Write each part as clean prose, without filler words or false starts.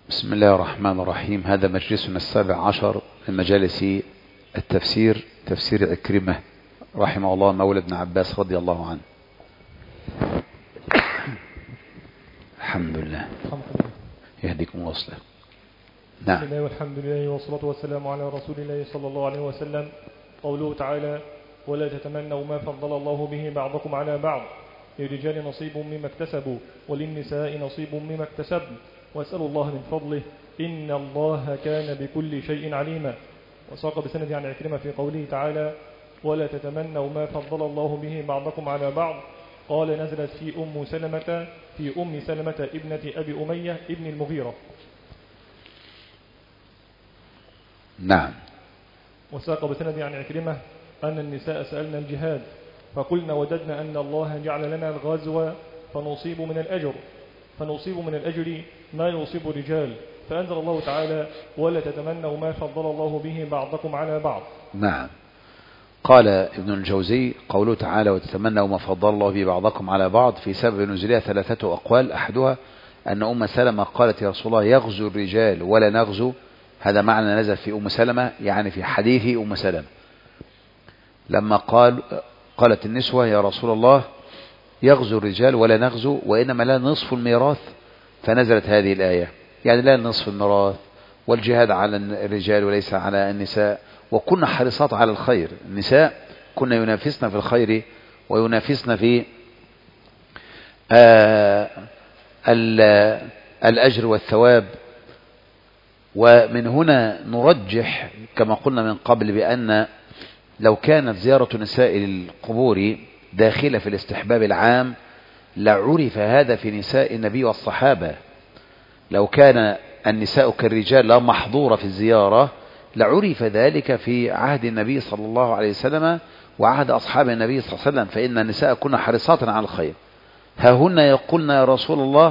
بسم الله الرحمن الرحيم. هذا مجلسنا 17 من مجالس التفسير، تفسير عكرمة رحمه الله مولى ابن عباس رضي الله عنه. الحمد لله يهديكم وصله. نعم. بسم الله والحمد لله والصلاة والسلام على رسول الله صلى الله عليه وسلم. قوله تعالى: ولا تتمنوا ما فضل الله به بعضكم على بعض، للرجال نصيب مما اكتسبوا وللنساء نصيب مما اكتسبن واسألوا الله من فضله إن الله كان بكل شيء عليما. وساق بسند عن عكرمة في قوله تعالى: ولا تتمنوا ما فضل الله به بعضكم على بعض، قال نزلت في أم سلمة ابنة أبي أمية ابن المغيرة. نعم. وساق بسند عن عكرمة أن النساء سألنا الجهاد فقلنا وددنا أن الله جعل لنا الغزو فنصيب من الأجر ما يصيب الرجال، فأنزل الله تعالى: ولا تتمنوا ما فضل الله به بعضكم على بعض. نعم. قال ابن الجوزي: قوله تعالى وتتمنوا ما فضل الله به بعضكم على بعض، في سبب نزولها 3 أقوال. أحدها أن أم سلمة قالت: يا رسول الله يغزو الرجال ولا نغزو. هذا معنى نزل في أم سلمة، يعني في حديث أم سلمة لما قالت النسوة: يا رسول الله يغزو الرجال ولا نغزو وإنما لا نصف الميراث، فنزلت هذه الآية، يعني لا نصف الميراث والجهاد على الرجال وليس على النساء، وكنا حريصات على الخير. النساء كنا ينافسنا في الخير وينافسنا في الأجر والثواب. ومن هنا نرجح كما قلنا من قبل بأن لو كانت زيارة نساء القبور داخلة في الاستحباب العام لعرف هذا في نساء النبي والصحابة. لو كان النساء كالرجال لا محظورة في الزيارة لعرف ذلك في عهد النبي صلى الله عليه وسلم وعهد أصحاب النبي صلى الله عليه وسلم، فإن النساء كنا حريصات على الخير. ها هن يقولن: يا رسول الله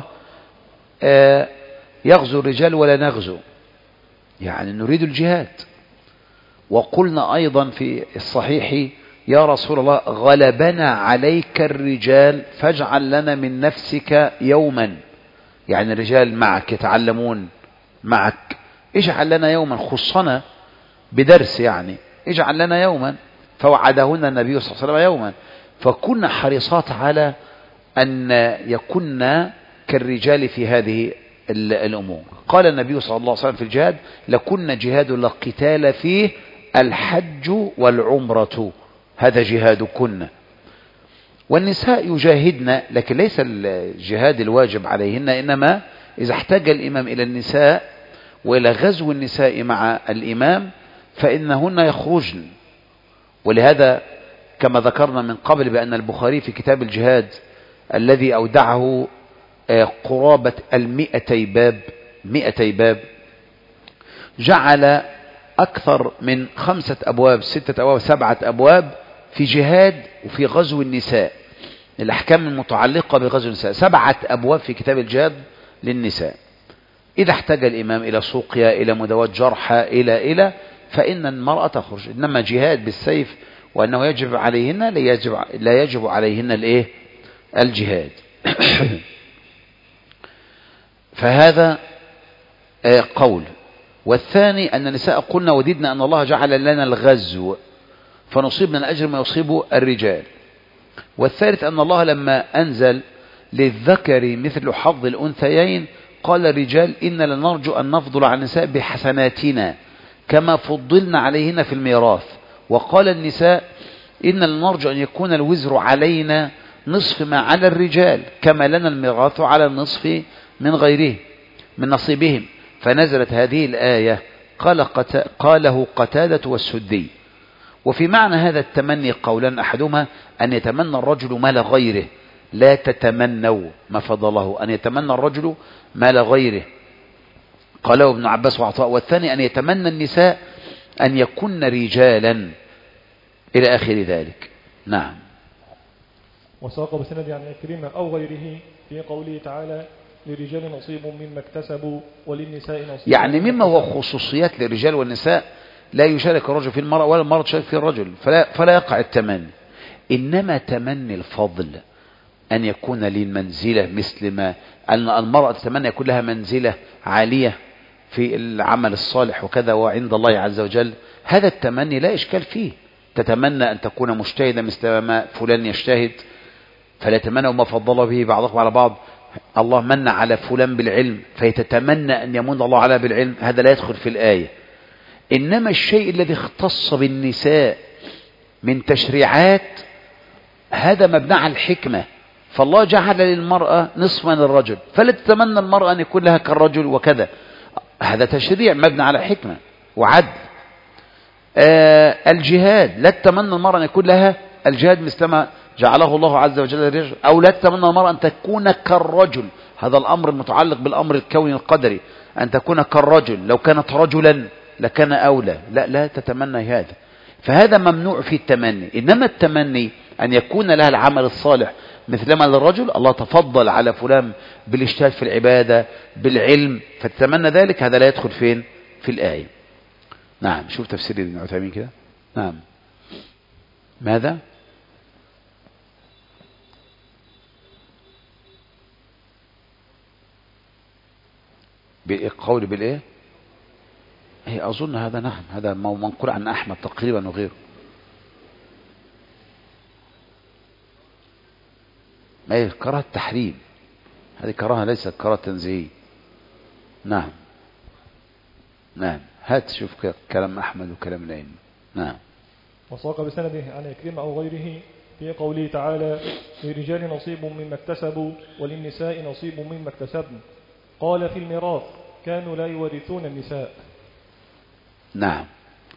يغزو الرجال ولا نغزو، يعني نريد الجهاد. وقلنا أيضا في الصحيح: يا رسول الله غلبنا عليك الرجال فاجعل لنا من نفسك يوما، يعني الرجال معك يتعلمون معك، اجعل لنا يوما، خصنا بدرس، يعني اجعل لنا يوما. فوعدهن النبي صلى الله عليه وسلم يوما، فكنا حريصات على أن يكن كالرجال في هذه الأمور. قال النبي صلى الله عليه وسلم في الجهاد: لكن جهاد لا قتال فيه الحج والعمرة، هذا جهادكن. والنساء يجاهدن، لكن ليس الجهاد الواجب عليهن، إنما إذا احتاج الإمام إلى النساء وإلى غزو النساء مع الإمام فإنهن يخرجن. ولهذا كما ذكرنا من قبل بأن البخاري في كتاب الجهاد الذي أودعه قرابة 200 باب جعل أكثر من 5 أبواب 6 أبواب 7 أبواب في جهاد وفي غزو النساء، الأحكام المتعلقة بغزو النساء. 7 أبواب في كتاب الجهاد للنساء. إذا احتاج الإمام إلى سوقيا، إلى مداواة جرحى، إلى فإن المرأة تخرج. إنما جهاد بالسيف وأنه يجب عليهن لا يجب عليهن الجهاد. فهذا قول. والثاني أن النساء قلنا وددنا أن الله جعل لنا الغزو فنصيب من الأجر ما يصيب الرجال. والثالث أن الله لما أنزل للذكر مثل حظ الأنثيين قال الرجال: إن لنرجو أن نفضل على النساء بحسناتنا كما فضلنا عليهن في الميراث. وقال النساء: إن لنرجو أن يكون الوزر علينا نصف ما على الرجال كما لنا الميراث على النصف من غيره من نصيبهم. فنزلت هذه الآية قاله قتادة والسدي. وفي معنى هذا التمني قولان: أحدهما أن يتمنى الرجل مال غيره، لا تتمنوا ما فضله، أن يتمنى الرجل مال غيره، قاله ابن عباس وعطاء. والثاني أن يتمنى النساء أن يكن رجالا إلى آخر ذلك. نعم. وساق بسند عن عكرمة أو غيره في قوله تعالى: للرجال نصيب مما اكتسبوا وللنساء نصيب، يعني مما هو خصوصيات للرجال والنساء لا يشارك الرجل في المرأة ولا المرأة تشارك في الرجل، فلا يقع التمني. إنما تمني الفضل أن يكون لي المنزلة مثل ما أن المرأة تتمنى يكون لها منزلة عالية في العمل الصالح وكذا وعند الله عز وجل، هذا التمني لا إشكال فيه. تتمنى أن تكون مجتهدا مثل ما فلان يجتهد، فلا يتمنى ما فضل به بعضكم على بعض. الله من على فلان بالعلم فيتتمنى أن يمن الله على بالعلم، هذا لا يدخل في الآية. إنما الشيء الذي اختص بالنساء من تشريعات هذا مبنى على الحكمة، فالله جعل للمرأة نصف من الرجل، فلا تتمنى المرأة أن يكون لها كالرجل وكذا، هذا تشريع مبنى على حكمة وعدل. الجهاد لا تتمنى المرأة أن يكون لها الجهاد مثلما جعله الله عز وجل للرجل، أو لا تتمنى المرأة أن تكون كالرجل، هذا الأمر المتعلق بالأمر الكوني القدري، أن تكون كالرجل، لو كانت رجلا لكان أولى، لا تتمنى هذا، فهذا ممنوع في التمني. إنما التمني أن يكون لها العمل الصالح مثلما للرجل، الله تفضل على فلان بالاجتهاد في العبادة بالعلم فتتمنى ذلك، هذا لا يدخل فين في الآية. نعم، شوف تفسير ابن عثيمين كده. نعم، ماذا؟ بالقول بالإيه؟ هي أظن هذا نعم، هذا منقول عن أحمد تقريبا وغيره. ما هي كراهة التحريم، هذه كراهة ليست كراهة تنزيهية. نعم نعم، هات شوف كلام أحمد وكلام الأئمة. نعم. وساق بسنده عن عكرمة أو غيره في قوله تعالى: للرجال نصيب مما اكتسبوا وللنساء نصيب مما اكتسبن. قال في الميراث: كانوا لا يورثون النساء. نعم.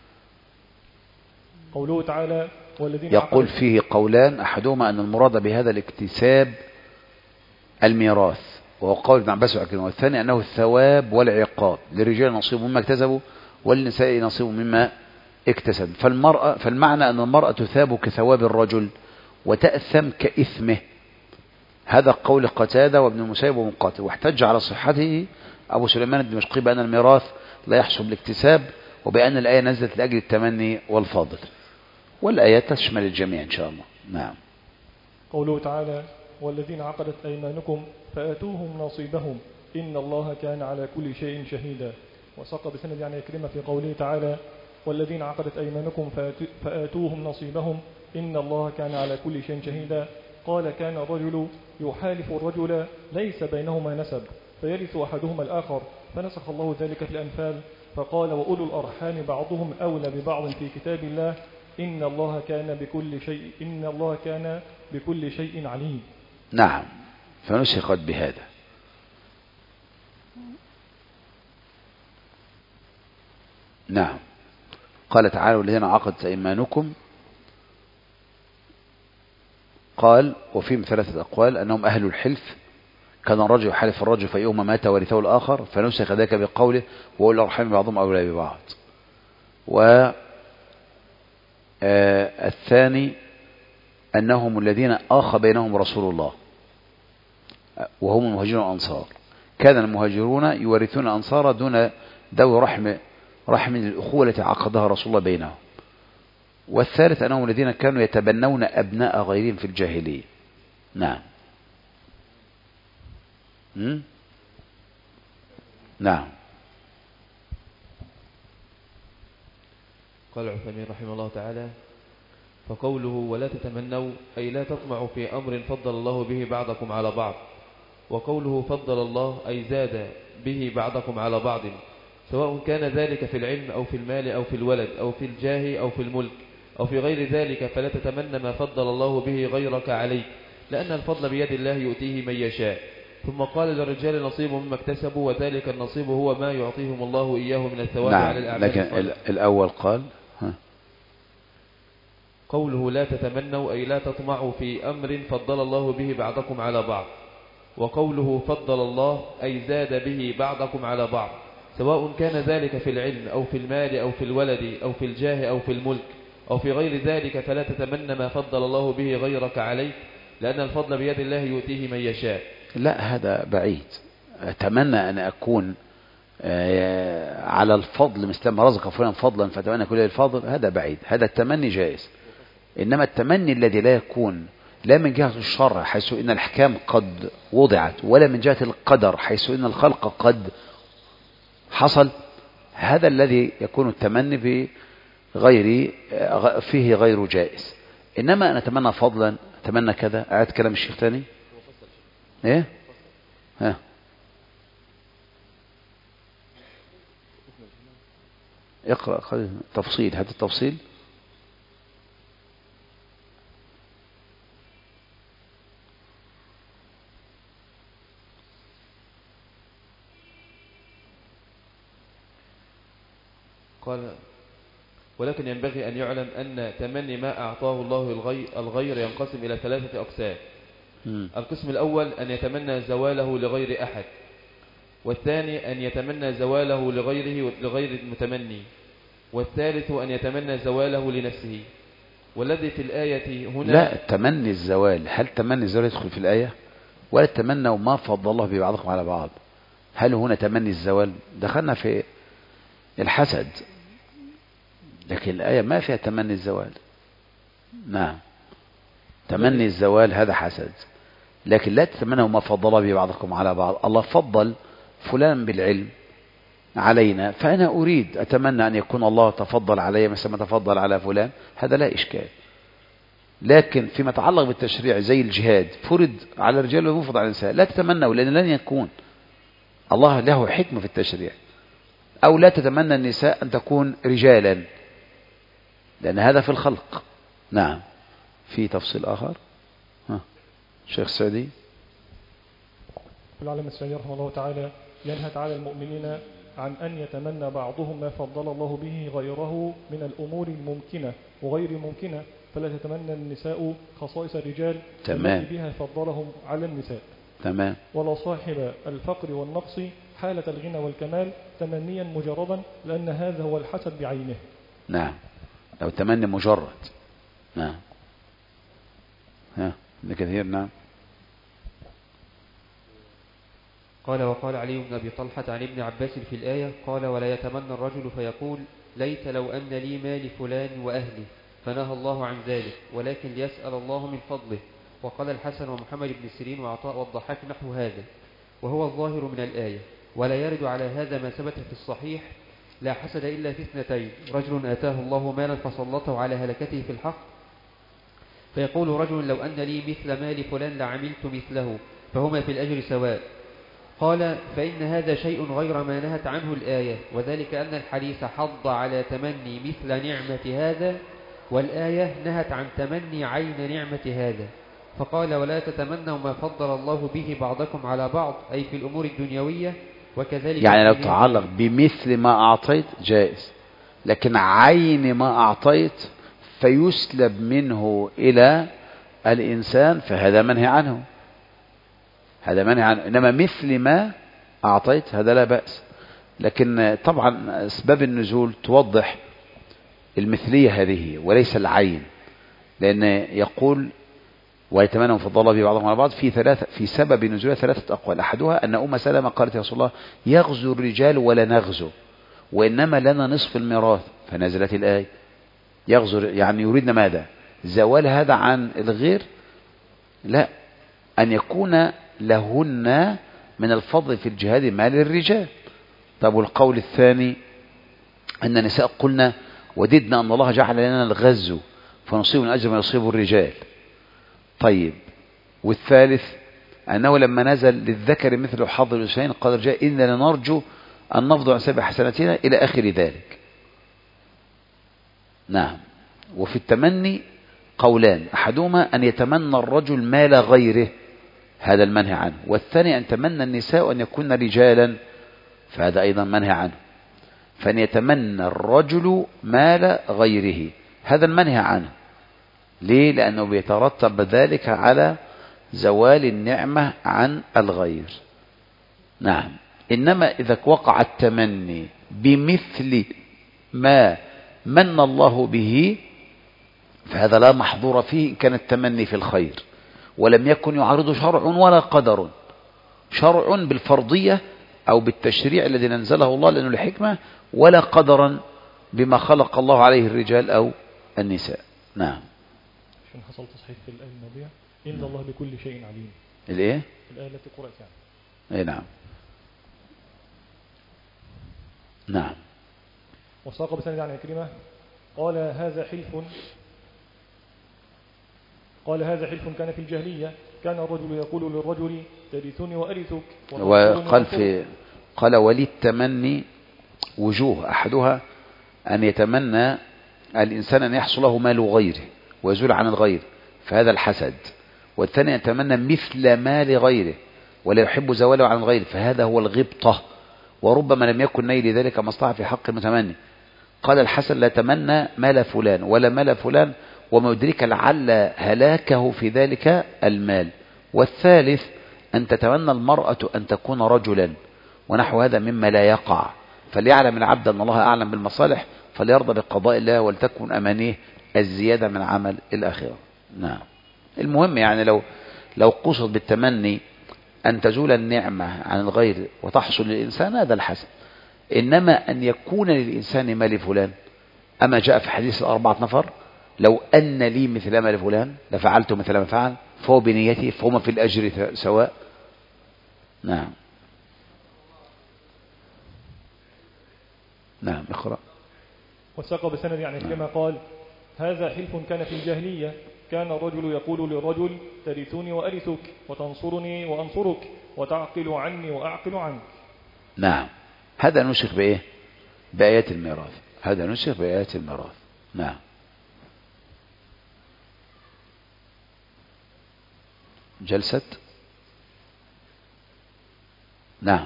قوله تعالى: والذين يقول فيه قولان، أحدهما أن المراد بهذا الاكتساب الميراث، وهو قول ابن عباس وعكرمة، والثاني أنه الثواب والعقاب، للرجال نصيب مما اكتسبوا وللنساء نصيب مما اكتسب. فالمعنى أن المرأة تثاب كثواب الرجل وتأثم كإثمه، هذا قول قتادة وابن المسيب ومقاتل. واحتج على صحته أبو سليمان الدمشقي بأن الميراث لا يحصل بالاكتساب، وبأن الآية نزلت لأجل التمني والفضل، والآيات تشمل الجميع إن شاء الله. نعم. قوله تعالى: والذين عقدت أيمانكم فآتوهم نصيبهم إن الله كان على كل شيء شهيدا. وساق بسند عن عكرمة في قوله تعالى: والذين عقدت أيمانكم فآتوهم نصيبهم إن الله كان على كل شيء شهيدا. قال: كان الرجل يحالف الرجل ليس بينهما نسب فيرث أحدهما الآخر، فنسخ الله ذلك في الأنفال فقال: وأولو الأرحام بعضهم أولى ببعض في كتاب الله إن الله كان بكل شيء عليم. نعم، فنسخت بهذا. نعم. قال تعالى: والذين عقدت أيمانكم، قال وفيهم ثلاثة أقوال، أنهم أهل الحلف، كان الرجل يحلف الرجل فيوم مات ورثه الآخر، فنسخ ذلك بقوله: وأولو الأرحام بعضهم أولى ببعض. والثاني أنهم الذين آخى بينهم رسول الله وهم المهاجرون والأنصار، كان المهاجرون يورثون الأنصار دون ذوي رحم الأخوة التي عقدها رسول الله بينهم. والثالث أنهم الذين كانوا يتبنون أبناء غيرهم في الجاهلية. نعم. نعم. قال عثيمين رحمه الله تعالى: فقوله ولا تتمنوا أي لا تطمعوا في أمر فضل الله به بعضكم على بعض، وقوله فضل الله أي زاد به بعضكم على بعض، سواء كان ذلك في العلم أو في المال أو في الولد أو في الجاه أو في الملك أو في غير ذلك، فلا تتمنى ما فضل الله به غيرك عليك، لأن الفضل بيد الله يؤتيه من يشاء. ثم قال: للرجال نصيب مما اكتسبوا، وذلك النصيب هو ما يعطيهم الله إياه من الثواب على الأعمال. لكن الأول قال قوله لا تتمنوا أي لا تطمعوا في أمر فضل الله به بعضكم على بعض، وقوله فضل الله أي زاد به بعضكم على بعض، سواء كان ذلك في العلم أو في المال أو في الولد أو في الجاه أو في الملك أو في غير ذلك، فلا تتمنى ما فضل الله به غيرك عليك، لأن الفضل بيد الله يؤتيه من يشاء. لا، هذا بعيد. أتمنى أن أكون على الفضل مثل ما رزق فلان فضلا فأتمنى كل الفضل، هذا بعيد، هذا التمني جائز. إنما التمني الذي لا يكون لا من جهة الشرع حيث إن الأحكام قد وضعت، ولا من جهة القدر حيث إن الخلق قد حصل، هذا الذي يكون التمني فيه غير جائز. إنما أنا أتمنى فضلا، أتمنى كذا. أعد كلام الشيخ تاني. إيه؟ ها. اقرأ تفصيل، هذا التفصيل. قال: ولكن ينبغي أن يعلم أن تمني ما أعطاه الله الغير ينقسم إلى 3 أقسام. القسم الأول أن يتمنى زواله لغير أحد، والثاني أن يتمنى زواله لغير المتمني، والثالث أن يتمنى زواله لنفسه. والذي في الآية هنا لا، تمني الزوال، هل تمني الزوال يدخل في الآية؟ ولا تمنوا ما فضل الله ببعضكم على بعض؟ هل هنا تمني الزوال؟ دخلنا في الحسد، لكن الآية ما فيها تمني الزوال. نعم، تمني الزوال هذا حسد، لكن لا تتمنوا ما فضل الله ببعضكم على بعض. الله فضل فلان بالعلم علينا، فأنا أريد أتمنى أن يكون الله تفضل علي مثل ما تفضل على فلان، هذا لا إشكال. لكن فيما يتعلق بالتشريع زي الجهاد فرض على الرجال ويفرض على النساء، لا تتمنوا، لأن لن يكون. الله له حكمة في التشريع. أو لا تتمنى النساء أن تكون رجالا، لأن هذا في الخلق. نعم. في تفصيل آخر. شيخ السعدي. العالم السعدي رحمه الله تعالى ينهى تعالى المؤمنين عن أن يتمنى بعضهم ما فضل الله به غيره من الأمور الممكنة وغير الممكنة، فلا تتمنى النساء خصائص الرجال التي بها فضلهم على النساء. تمام. ولا صاحب الفقر والنقص حالة الغنى والكمال تمنيا مجردا، لأن هذا هو الحسد بعينه. نعم، لو تمني مجرد. نعم. ابن كثير. نعم. قال: وقال علي بن أبي طلحة عن ابن عباس في الآية: قال: ولا يتمنى الرجل فيقول ليت لو أن لي ما لفلان وأهلي، فنهى الله عن ذلك، ولكن ليسأل الله من فضله. وقال الحسن ومحمد بن سيرين وعطاء والضحاك نحو هذا، وهو الظاهر من الآية. ولا يرد على هذا ما ثبت في الصحيح: لا حسد إلا في 2: رجل آتاه الله مالا فسلطه على هلكته في الحق، فيقول رجل: لو أن لي مثل مال فلان لعملت مثله، فهما في الأجر سواء. قال: فإن هذا شيء غير ما نهت عنه الآية، وذلك أن الحديث حض على تمني مثل نعمة هذا، والآية نهت عن تمني عين نعمة هذا. فقال: ولا تتمنوا ما فضل الله به بعضكم على بعض، أي في الأمور الدنيوية، وكذلك يعني لو تعلق بمثل ما أعطيت جائز، لكن عين ما أعطيت فيسلب منه إلى الإنسان فهذا منهي عنه، هذا منهي عنه. إنما مثل ما أعطيت هذا لا بأس. لكن طبعا أسباب النزول توضح المثلية هذه وليس العين، لأن يقول ويتمنى من فضل الله ببعضهم على بعض في سبب نزولها 3 أقوال. أحدها أن أم سلمة قالت: يا رسول الله يغزو الرجال ولا نغزو، وإنما لنا نصف الميراث، فنزلت الآية يغزو، يعني يريدنا ماذا؟ زوال هذا عن الغير؟ لا، أن يكون لهن من الفضل في الجهاد ما للرجال. طب والقول الثاني أن النساء قلنا وددنا أن الله جعل لنا الغزو فنصيب من أجر ما يصيب الرجال. طيب، والثالث أنه لما نزل للذكر مثل حظ الأنثيين قال الرجال إننا لنرجو أن نفضل عن سبع حسناتنا إلى آخر ذلك. نعم. وفي التمني قولان: أحدهما أن يتمنى الرجل مال غيره، هذا المنهي عنه، والثاني أن تمنى النساء أن يكون رجالا، فهذا أيضا منهي عنه. فأن يتمنى الرجل مال غيره هذا المنهي عنه. ليه؟ لأنه بيترتب ذلك على زوال النعمة عن الغير. نعم. إنما إذا وقع التمني بمثل ما من الله به فهذا لا محظور فيه إن كان التمني في الخير ولم يكن يعارض شرع ولا قدر، شرع بالفرضية أو بالتشريع الذي نزله الله لأنه لحكمة، ولا قدرا بما خلق الله عليه الرجال أو النساء. نعم. عشان حصل تصحيح في الآية الماضية. إن الله بكل شيء عليم. الايه؟ الآية التي قرأت يعني. اي نعم. نعم. وساق بسند عن عكرمة قال هذا حلف كان في الجاهلية، كان الرجل يقول للرجل ترثني وأرثك. قال وللتمني وجوه، أحدها أن يتمنى الإنسان أن يحصل له مال غيره ويزول عن الغير، فهذا الحسد. والثاني يتمنى مثل مال غيره ولا يحب زواله عن الغير، فهذا هو الغبطة، وربما لم يكن نيل ذلك مصلحة في حق المتمني. قال الحسن لا تمنى مال فلان ولا مال فلان وما يدرك لعل هلاكه في ذلك المال. والثالث أن تتمنى المرأة أن تكون رجلا، ونحو هذا مما لا يقع. فليعلم العبد أن الله أعلم بالمصالح فليرضى بقضاء الله ولتكن أمانيه الزيادة من عمل الآخرة. نعم. المهم يعني لو قصد بالتمني أن تزول النعمة عن الغير وتحصل للإنسان هذا الحسن. إنما أن يكون للإنسان مال فلان، أما جاء في حديث 4 نفر لو أن لي مثل مال فلان لفعلت مثل ما فعل فهو بنيته فهما في الأجر سواء. نعم. نعم اقرأ. وساق بسند يعني كما قال هذا حلف كان في الجاهلية، كان الرجل يقول للرجل ترثني وأرثك وتنصرني وأنصرك وتعقل عني وأعقل عنك. نعم. هذا نسخ بإيه؟ بآيات الميراث. هذا نسخ بآيات الميراث. نعم. جلسة. نعم.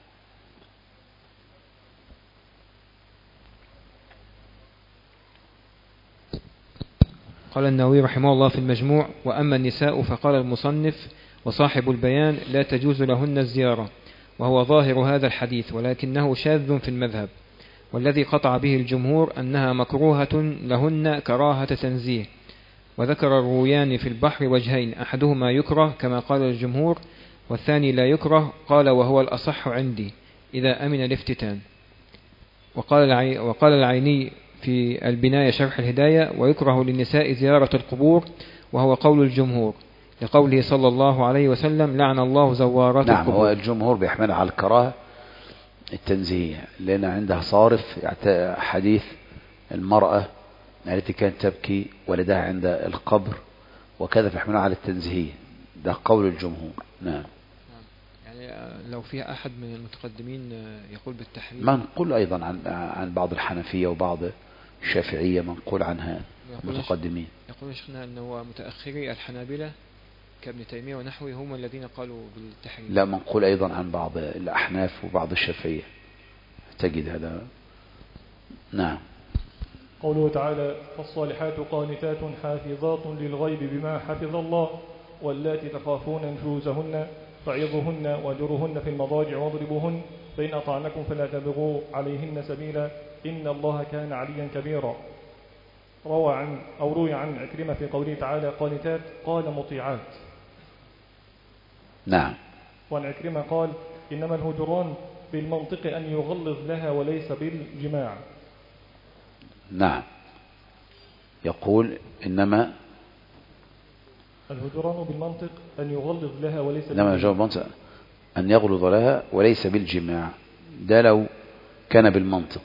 قال النووي رحمه الله في المجموع: وأما النساء فقال المصنف وصاحب البيان لا تجوز لهن الزيارة، وهو ظاهر هذا الحديث ولكنه شاذ في المذهب، والذي قطع به الجمهور أنها مكروهة لهن كراهة تنزيه. وذكر الرويان في البحر وجهين، أحدهما يكره كما قال الجمهور، والثاني لا يكره، قال وهو الأصح عندي إذا أمن الافتتان. وقال العيني في البناية شرح الهداية: ويكره للنساء زيارة القبور، وهو قول الجمهور لقوله صلى الله عليه وسلم: لعن الله زوارات نعم. القبور. هو الجمهور بيحمل على الكراهة التنزيه، لأن عندها صارف حديث المرأة التي كانت تبكي ولدها عند القبر، وكذا بيحملها على التنزيه، ده قول الجمهور. نعم. يعني لو في أحد من المتقدمين يقول بالتحريم، منقول أيضا عن بعض الحنفية وبعض الشافعية، منقول عنها المتقدمين. يقول شيخنا أنه متأخري الحنابلة كابن تيمية ونحوه هم الذين قالوا بالتحريم. لا، منقول أيضا عن بعض الأحناف وبعض الشافعية، تجد هذا. نعم. قوله تعالى: فالصالحات قانتات حافظات للغيب بما حفظ الله، واللاتي تخافون نشوزهن فعظوهن واهجروهن في المضاجع واضربوهن، فإن أطعنكم فلا تبغوا عليهن سبيلا إن الله كان عليا كبيرا. روي عن عكرمة في قوله تعالى قانتات قال مطيعات. نعم. وعن عكرمة قال: إنما الهجران بالمنطق أن يغلظ لها وليس بالجماع. نعم. يقول إنما الهجران بالمنطق أن يغلظ لها وليس بالجماع، أن يغلظ لها وليس بالجماع. ده لو كان بالمنطق.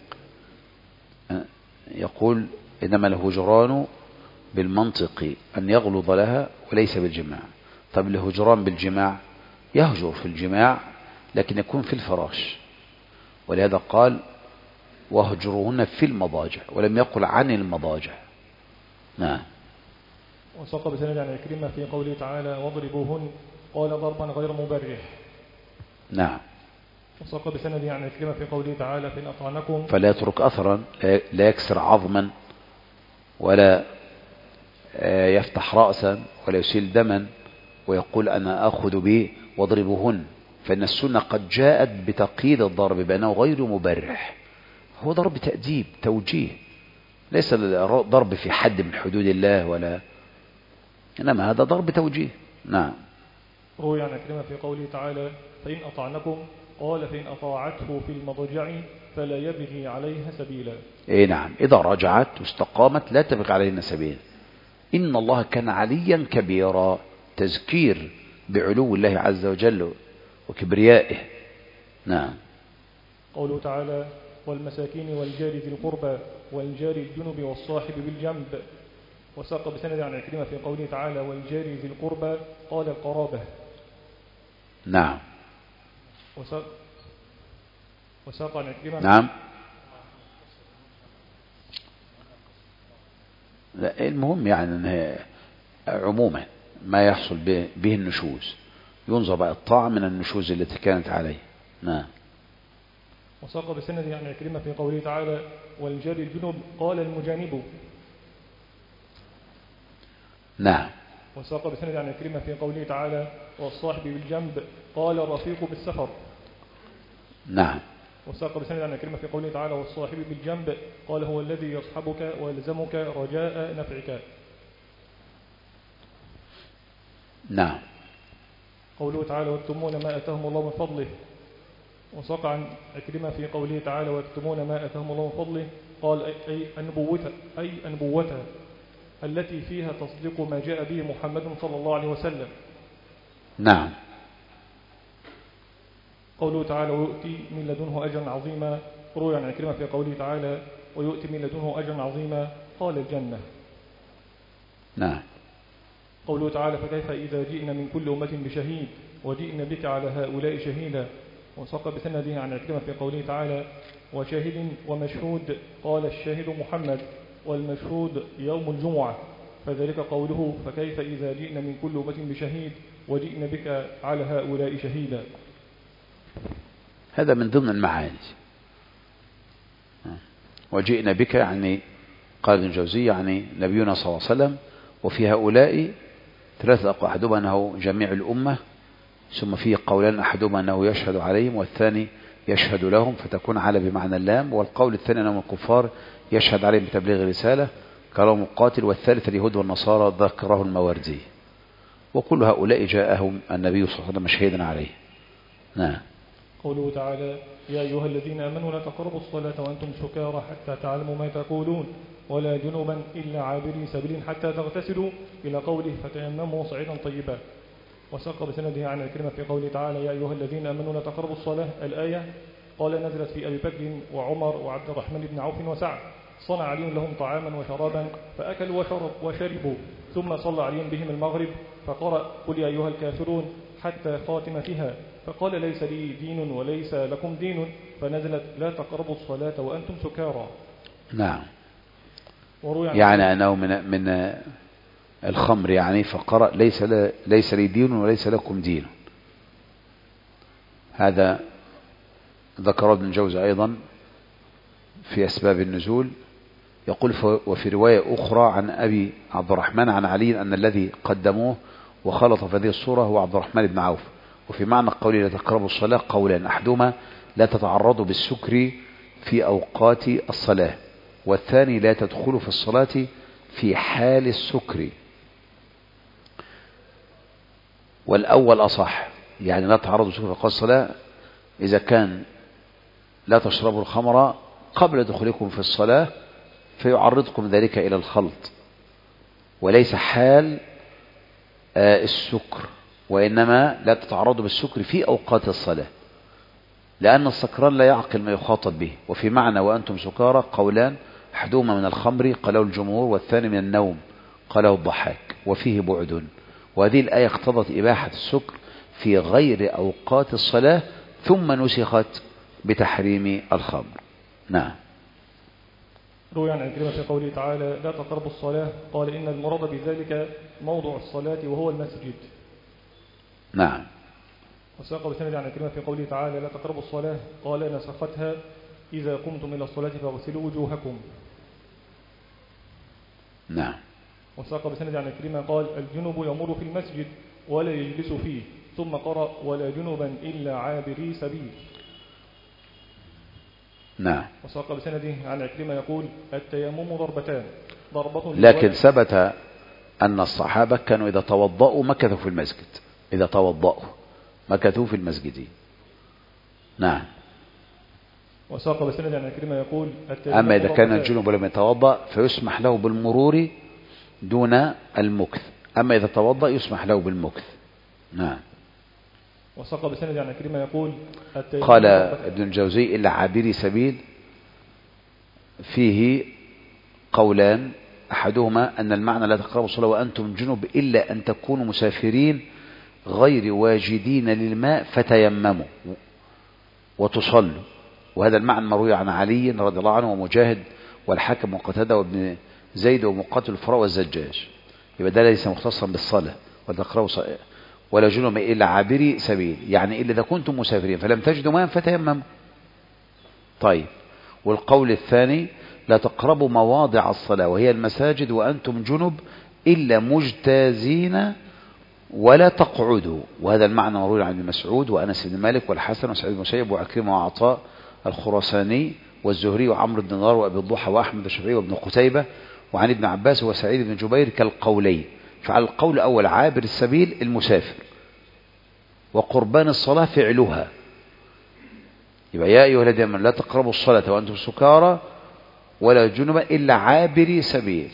يقول إنما الهجران بالمنطق أن يغلظ لها وليس بالجماع. طب الهجران بالجماع يهجر في الجماع لكن يكون في الفراش، ولهذا قال وهجروهن في المضاجع ولم يقل عن المضاجع. نعم. وساق بسند عن عكرمة في قوله تعالى واضربوهن قال ضربا غير مبرح. نعم. وساق بسند عن عكرمة في قوله تعالى فإن أطعنكم فلا يترك أثرا، لا يكسر عظما ولا يفتح رأسا ولا يسيل دما ويقول أنا أخذ به واضربوهن، فإن السنة قد جاءت بتقييد الضرب بأنه غير مبرح، هو ضرب تأديب توجيه، ليس ضرب في حد من حدود الله ولا، إنما هذا ضرب توجيه. نعم. روي عن عكرمة في قوله تعالى فإن أطعنكم قال فإن أطاعته في المضجع فلا يبغي عليها سبيلا. إيه نعم، إذا رجعت واستقامت لا تبغي عليها سبيلا. إن الله كان عليا كبيرا، تذكير بعلو الله عز وجل وكبريائه. نعم. قوله تعالى والمساكين والجار ذي القربى والجار الجنب والصاحب بالجنب. وساق بسند عن عكرمة في قوله تعالى والجار ذي القربى قال القرابة. نعم. وساق عن عكرمة. نعم. لا المهم يعني أنه عموما ما يحصل به النشوز ينظر بقى الطاعة من النشوز التي كانت عليه. نعم. وساق بسند عن عكرمة في قوله تعالى والجار الجنب قال المجانب. نعم. وساق بسند عن عكرمة في قوله تعالى والصاحب بالجنب قال الرفيق بالسفر. نعم. وساق بسند عن عكرمة في قوله تعالى والصاحب بالجنب قال هو الذي يصحبك ويلزمك رجاء نفعك. نعم. قوله تعالى ويكتمون ما آتاهم الله من فضله. وساق عن عكرمة في قوله تعالى ويكتمون ما آتاهم الله من فضله قال أي أنبوتها التي فيها تصديق ما جاء به محمد صلى الله عليه وسلم. نعم. قوله تعالى ويؤتي من لدنه أجرا عظيما. روي عن عكرمة في قوله تعالى ويؤتي من لدنه أجرا عظيما قال الجنة. نعم. قوله تعالى فكيف إذا جئنا من كل أمة بشهيد وجئنا بك على هؤلاء شهيدا. وساق بسنده عن عكرمة في قوله تعالى وشاهد ومشهود قال الشاهد محمد والمشهود يوم الجمعة فذلك قوله فكيف إذا جئنا من كل أمة بشهيد وجئنا بك على هؤلاء شهيدا. هذا من ضمن المعاني. وجئنا بك يعني قال ابن الجوزي يعني نبينا صلى الله عليه وسلم وفي هؤلاء ثلاثة أقوال أحدهما أنه جميع الأمة ثم فيه قولان أحدهما أنه يشهد عليهم والثاني يشهد لهم فتكون على بمعنى اللام والقول الثاني أنهم الكفار يشهد عليهم بتبليغ الرسالة كلام القاتل والثالث اليهود والنصارى ذكره المواردي وكل هؤلاء جاءهم النبي صلى الله عليه وسلم شهيدا عليه. نعم. قوله تعالى يا أيها الذين آمنوا لا تقربوا الصلاة وأنتم سكارى حتى تعلموا ما تقولون ولا جنوبا إلا عابري سبيل حتى تغتسلوا إلى قوله فتيمموا صعيدا طيبا. وساق بسنده عن عكرمة في قوله تعالى يا أيها الذين آمنوا لا تقربوا الصلاة الآية قال نزلت في أبي بكر وعمر وعبد الرحمن بن عوف وسعد صنع علي لهم طعاما وشرابا فأكلوا وشربوا ثم صلى علي بهم المغرب فقرأ قل يا أيها الكافرون حتى خاتمتها فقال ليس لي دين وليس لكم دين فنزلت لا تقربوا الصلاة وأنتم سكارى. نعم. يعني أنه من الخمر يعني فقرأ ليس لي دين وليس لكم دين. هذا ذكر ابن الجوزي أيضا في أسباب النزول يقول وفي رواية أخرى عن أبي عبد الرحمن عن علي أن الذي قدموه وخلط في هذه الصورة هو عبد الرحمن بن عوف. وفي معنى قوله لا تقربوا الصلاة قولان أحدهما لا تتعرضوا بالسكر في أوقات الصلاة والثاني لا تدخلوا في الصلاة في حال السكر. والأول أصح يعني لا تتعرضوا بالسكر في أوقات الصلاة إذا كان لا تشربوا الخمر قبل دخولكم في الصلاة فيعرضكم ذلك إلى الخلط وليس حال السكر وإنما لا تتعرضوا بالسكر في أوقات الصلاة لأن السكران لا يعقل ما يخاطب به. وفي معنى وأنتم سكارى قولان أحدهما من الخمر قاله الجمهور والثاني من النوم قاله الضحاك وفيه بعد. وهذه الآية اقتضت إباحة السكر في غير أوقات الصلاة ثم نسخت بتحريم الخمر. نعم. روي عن عكرمة في قوله تعالى لا تقربوا الصلاة قال إن المراد بذلك موضع الصلاة وهو المسجد. نعم. وساق بسند عن عكرمة في قوله تعالى لا تقربوا الصلاة قال نسختها إذا قمتم إلى الصلاة فاغسلوا وجوهكم. نعم. وساق بسند عن عكرمة قال الجنب يمر في المسجد ولا يجلس فيه ثم قرأ ولا جنبا إلا عابري سبيل. نعم. وساق بسنده عن عكرمة يقول التيمم ضربتان ضربة لكن ثبت أن الصحابة كانوا إذا توضأوا مكثوا في المسجد إذا توضأوا مكثوا في المسجد. نعم. وساق بسند عن عكرمة يقول أما إذا كان الجنوب لم يتوضأ فيسمح له بالمرور دون المكث أما إذا توضأ يسمح له بالمكث. نعم. وساق بسند عن عكرمة يقول قال ابن الجوزي إلا عابري سبيل، فيه قولان، أحدهما أن المعنى لا تقربوا الصلاة وأنتم جنب إلا أن تكونوا مسافرين غير واجدين للماء فتيمموا وتصلوا، وهذا المعنى مروي عن علي رضي الله عنه ومجاهد والحاكم وقتادة وابن زيد ومقاتل الفراء والزجاج. يبقى ده ليس مختصا بالصلاة ولا جنب إلا عابري سبيل، يعني إلا إذا كنتم مسافرين فلم تجدوا ماء فتيمموا. طيب، والقول الثاني لا تقربوا مواضع الصلاة وهي المساجد وأنتم جنب إلا مجتازين ولا تقعدوا، وهذا المعنى مروي عن ابن مسعود وأنس بن مالك والحسن وسعيد بن المسيب وعكرمة وعطاء الخراساني والزهري وعمرو بن دينار وأبي الضحى وأحمد الشافعي وابن قتيبة وعن ابن عباس وسعيد بن جبير كالقولين. فعلى القول الأول عابر السبيل المسافر، وقربان الصلاة فعلها. يبقى يا أيها الذين آمنوا لا تقربوا الصلاة وأنتم سكارى ولا جنبا إلا عابري سبيل،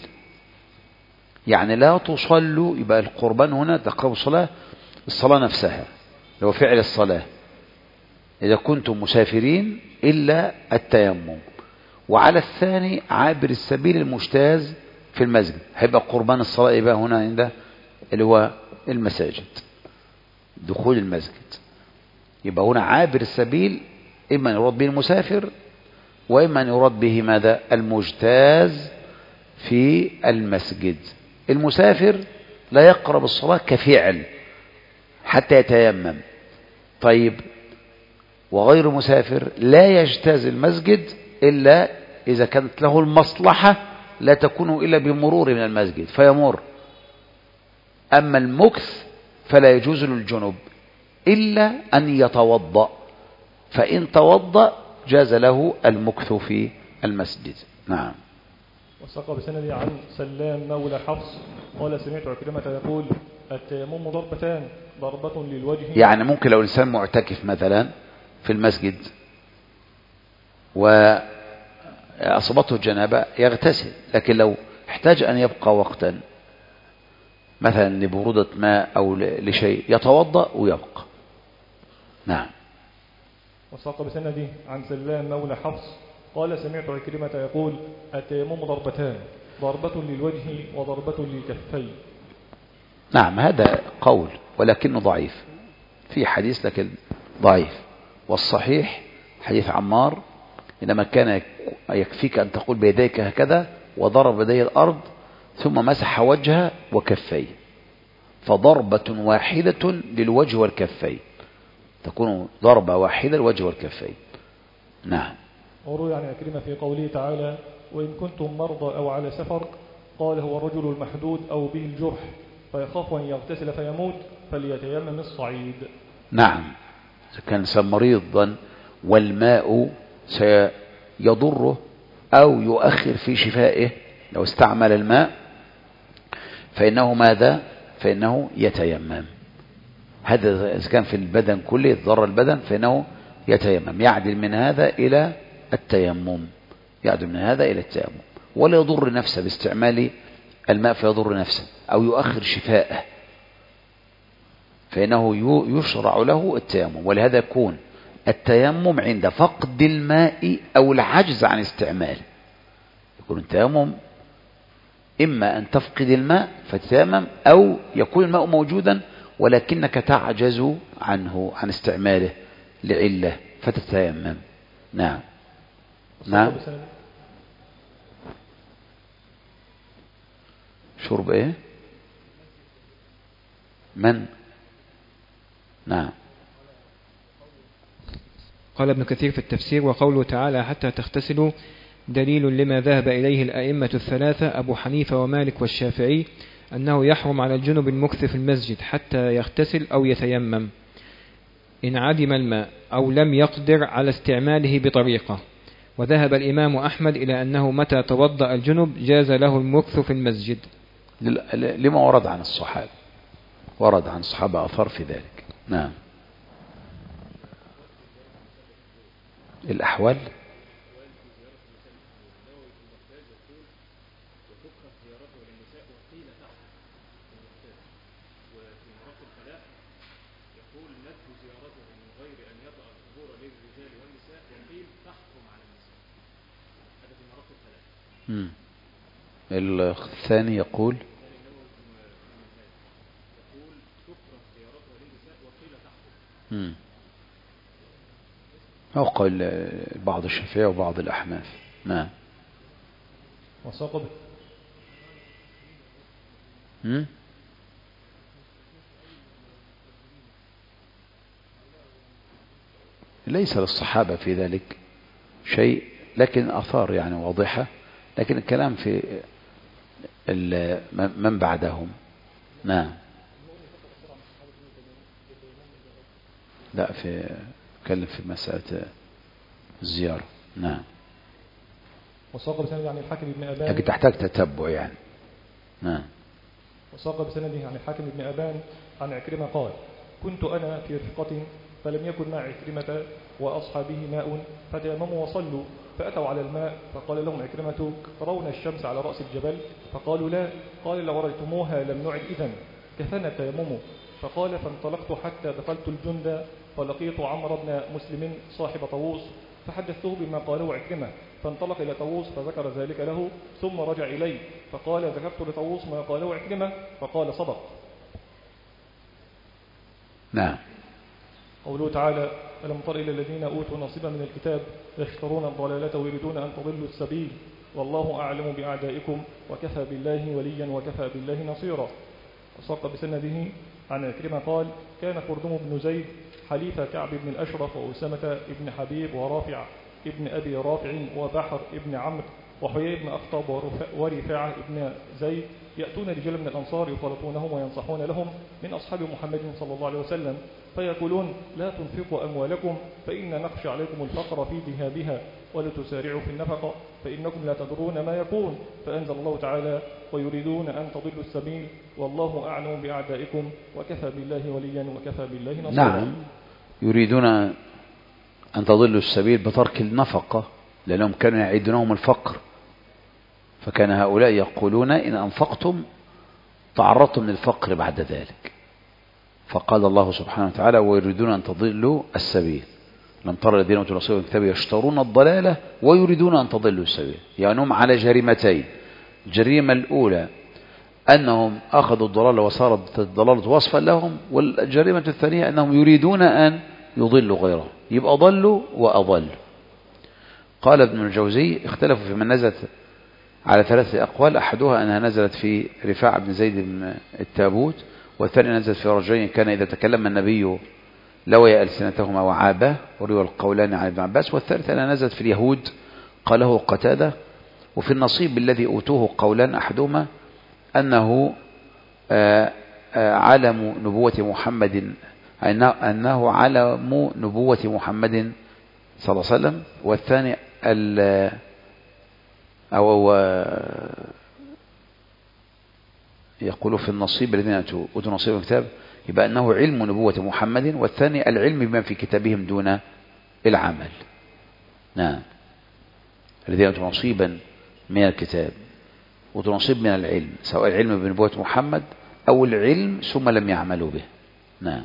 يعني لا تصلوا. يبقى القربان هنا تقربوا الصلاة نفسها لو فعل الصلاة إذا كنتم مسافرين إلا التيمم. وعلى الثاني عابر السبيل المجتاز في المسجد، هيبقى قربان الصلاة يبقى هنا عند اللي هو المساجد، دخول المسجد. يبقى هنا عابر السبيل إما أن يراد به المسافر وإما أن يراد به ماذا؟ المجتاز في المسجد. المسافر لا يقرب الصلاة كفعل حتى يتيمم. طيب، وغير مسافر لا يجتاز المسجد إلا إذا كانت له المصلحة لا تكون إلا بمرور من المسجد فيمر. أما المكث فلا يجوز للجنب إلا أن يتوضأ، فإن توضأ جاز له المكث في المسجد. نعم. وساق بسند عن سلام مولى حفص قال سمعت عكرمة يقول التيمم ضربتان، ضربة للوجه. يعني ممكن لو الإنسان معتكف مثلا في المسجد وأصابته الجنابة يغتسل، لكن لو احتاج أن يبقى وقتا مثلا لبرودة ماء أو لشيء يتوضأ ويبقى. نعم. وساق بسند عن سلام مولى حفص قال سمعت عكرمة يقول التيمم ضربتان، ضربة للوجه وضربة للكفين. نعم، هذا قول ولكنه ضعيف، في حديث لكن ضعيف. والصحيح حديث عمار إنما كان يكفيك أن تقول بيديك هكذا وضرب يدي الأرض ثم مسح وجهه وكفيه، فضربة واحدة للوجه والكفين، تكون ضربة واحدة للوجه والكفين. نعم. وروي عن عكرمة في قوله تعالى وإن كنتم مرضى أو على سفر قال هو الرجل المحدود أو به الجرح فيخاف أن يغتسل فيموت فليتيمم الصعيد. نعم، إذا كان إنسان مريضا والماء سيضره أو يؤخر في شفائه لو استعمل الماء فإنه ماذا؟ فإنه يتيمم. هذا إذا كان في البدن كله يضر البدن فإنه يتيمم، يعدل من هذا إلى التيمم، يعدل من هذا إلى التيمم، ولا يضر نفسه باستعمال الماء فيضر نفسه أو يؤخر شفائه، فإنه يشرع له التيمم. ولهذا يكون التيمم عند فقد الماء أو العجز عن استعماله. يكون التيمم إما أن تفقد الماء فتتيمم أو يكون الماء موجودا ولكنك تعجز عنه عن استعماله لعلة فتتيمم. نعم. نعم. شرب ايه؟ من؟ نعم. قال ابن كثير في التفسير وقوله تعالى حتى تغتسلوا دليل لما ذهب إليه الأئمة الثلاثة أبو حنيفة ومالك والشافعي أنه يحرم على الجنب المكث في المسجد حتى يغتسل أو يتيمم إن عدم الماء أو لم يقدر على استعماله بطريقة. وذهب الإمام أحمد إلى أنه متى توضأ الجنب جاز له المكث في المسجد لما ورد عن الصحابة، ورد عن الصحابة أثر في ذلك. نعم. الأحوال الثاني يقول أو قال بعض الشافعية وبعض الأحناف. نعم. وساق ليس للصحابة في ذلك شيء، لكن آثار يعني واضحة، لكن الكلام في من بعدهم. نعم. لا، اتكلم في مسألة الزيارة. نعم. وساق بسنده عن الحاكم بن أبان، لكن تحتاج تتبع يعني. نعم. وساق بسنده عن الحاكم بن أبان عن عكرمة قال: كنت أنا في رفقة فلم يكن مع عكرمة وأصحابه ماء فتيمموا وصلوا، فأتوا على الماء فقال لهم عكرمة: ترون الشمس على رأس الجبل؟ فقالوا لا. قال: لو رأيتموها لم نعد إذن، كفانا التيمم. فقال: فانطلقت حتى دخلت الجند فلقيت عمرو بن مسلم صاحب طاووس فحدثته بما قاله عكرمة، فانطلق إلى طاووس فذكر ذلك له ثم رجع إليه فقال: ذكرت لطاووس ما قاله عكرمة فقال: صدق. نعم. قوله تعالى: ألم تر إلى الذين أوتوا نصيبا من الكتاب يشترون الضلالة ويريدون أن تضلوا السبيل والله أعلم بأعدائكم وكفى بالله وليا وكفى بالله نصيرا. وساق بسنده عن عكرمة قال: كان خردم بن زيد حليف كعب بن الأشرف وأسامة بن حبيب ورافع ابن أبي رافع وبحر ابن عمرو وحيي بن أخطب ورفاعة ابن زيد يأتون رجال من الأنصار يخالطونهم وينصحون لهم من أصحاب محمد صلى الله عليه وسلم فيقولون: لا تنفقوا أموالكم فإن نخشى عليكم الفقر في ذهابها ولا تسارعوا في النفقة فإنكم لا تدرون ما يكون. فأنزل الله تعالى: ويريدون أن تضلوا السبيل والله أعلم بأعدائكم وكفى بالله وليا وكفى بالله نصيرا. نعم. يريدون أن تضلوا السبيل بترك النفقة، لأنهم كانوا يعيدونهم الفقر، فكان هؤلاء يقولون: إن أنفقتم تعرضتم للفقر بعد ذلك. فقال الله سبحانه وتعالى: ويريدون أن تضلوا السبيل. لم ترى الذين أوتوا نصيبا من الكتاب يشترون الضلالة ويريدون أن تضلوا السبيل. يعني هم على جريمتين: الجريمة الأولى أنهم أخذوا الضلالة وصارت الضلالة وصفا لهم، والجريمة الثانية أنهم يريدون أن يضلوا غيرهم، يبقى ضلوا وأضلوا. قال ابن الجوزي: اختلفوا في من نزلت على 3 أقوال، أحدها أنها نزلت في رفاعة بن زيد بن التابوت، والثاني نزلت في رجلين كان إذا تكلم النبي لوي ألسنتهما وعابه، وروى القولان عن ابن عباس، والثالث أنها نزلت في اليهود قاله قتادة. وفي النصيب الذي أوتوه قولان، أحدهما أنه علم نبوة محمد، أنه علم نبوة محمد صلى الله عليه وسلم، والثاني يقول في النصيب الذين أوتوا نصيب الكتاب، يبقى أنه علم نبوة محمد، والثاني العلم بما في كتابهم دون العمل. نعم. الذين أوتوا نصيبا من الكتاب أوتوا نصيب من العلم، سواء العلم بنبوة محمد أو العلم ثم لم يعملوا به. نعم.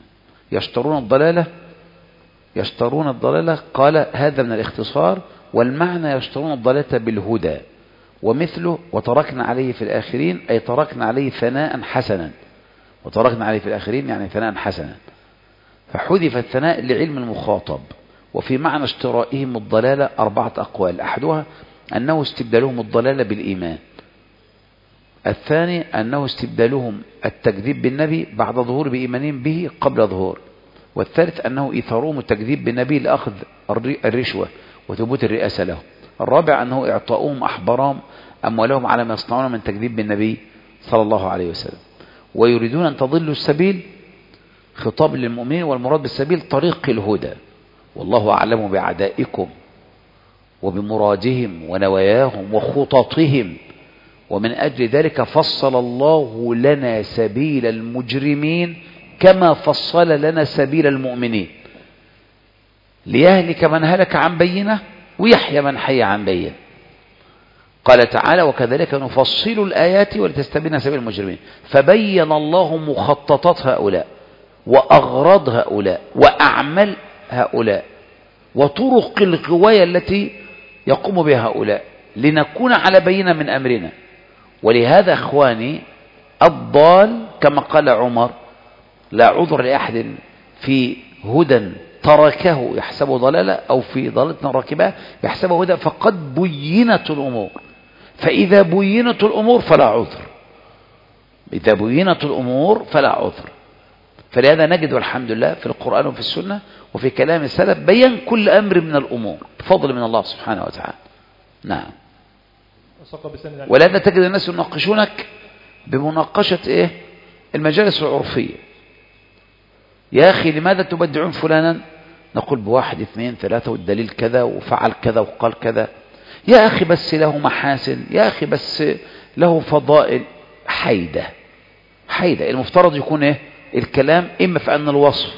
يشترون الضلالة قال هذا من الاختصار، والمعنى يشترون الضلالة بالهدى، ومثله وتركنا عليه في الآخرين، أي تركنا عليه ثناء حسنا، وتركنا عليه في الآخرين يعني ثناء حسنا، فحذف الثناء لعلم المخاطب. وفي معنى اشترائهم الضلالة 4 أقوال، أحدها أنه استبدالهم الضلالة بالإيمان، الثاني أنه استبدالهم التكذيب بالنبي بعد ظهور بإيمانهم به قبل ظهور، والثالث أنه إيثارهم التكذيب بالنبي لأخذ الرشوة وثبوت الرئاسة له، الرابع أنه إعطاؤهم أحبارهم أموالهم على ما يصنعون من تكذيب بالنبي صلى الله عليه وسلم. ويريدون أن تضلوا السبيل خطاب للمؤمنين، والمراد بالسبيل طريق الهدى، والله أعلم بأعدائكم وبمرادهم ونواياهم وخططهم، ومن أجل ذلك فصل الله لنا سبيل المجرمين كما فصل لنا سبيل المؤمنين، ليهلك من هلك عن بينه ويحيى من حي عن بينه. قال تعالى: وكذلك نفصل الآيات ولتستبين سبيل المجرمين. فبين الله مخططات هؤلاء وأغراض هؤلاء وأعمال هؤلاء وطرق الغواية التي يقوم بها هؤلاء لنكون على بينة من أمرنا. ولهذا أخواني الضال كما قال عمر لا عذر لأحد في هدى تركه يحسبه ضلالة أو في ضلالة راكبة يحسبه هدى، فقد بينت الأمور. فإذا بينت الأمور فلا عذر، إذا بينت الأمور فلا عذر. فلهذا نجد والحمد لله في القرآن وفي السنة وفي كلام السلف بيان كل أمر من الأمور بفضل من الله سبحانه وتعالى. نعم. ولهذا تجد الناس يناقشونك بمناقشة المجالس العرفية. يا أخي لماذا تبدعون فلانا؟ نقول بواحد اثنين ثلاثة والدليل كذا وفعل كذا وقال كذا. يا أخي بس له محاسن، يا أخي بس له فضائل. حيدة المفترض يكون الكلام إما في أن الوصف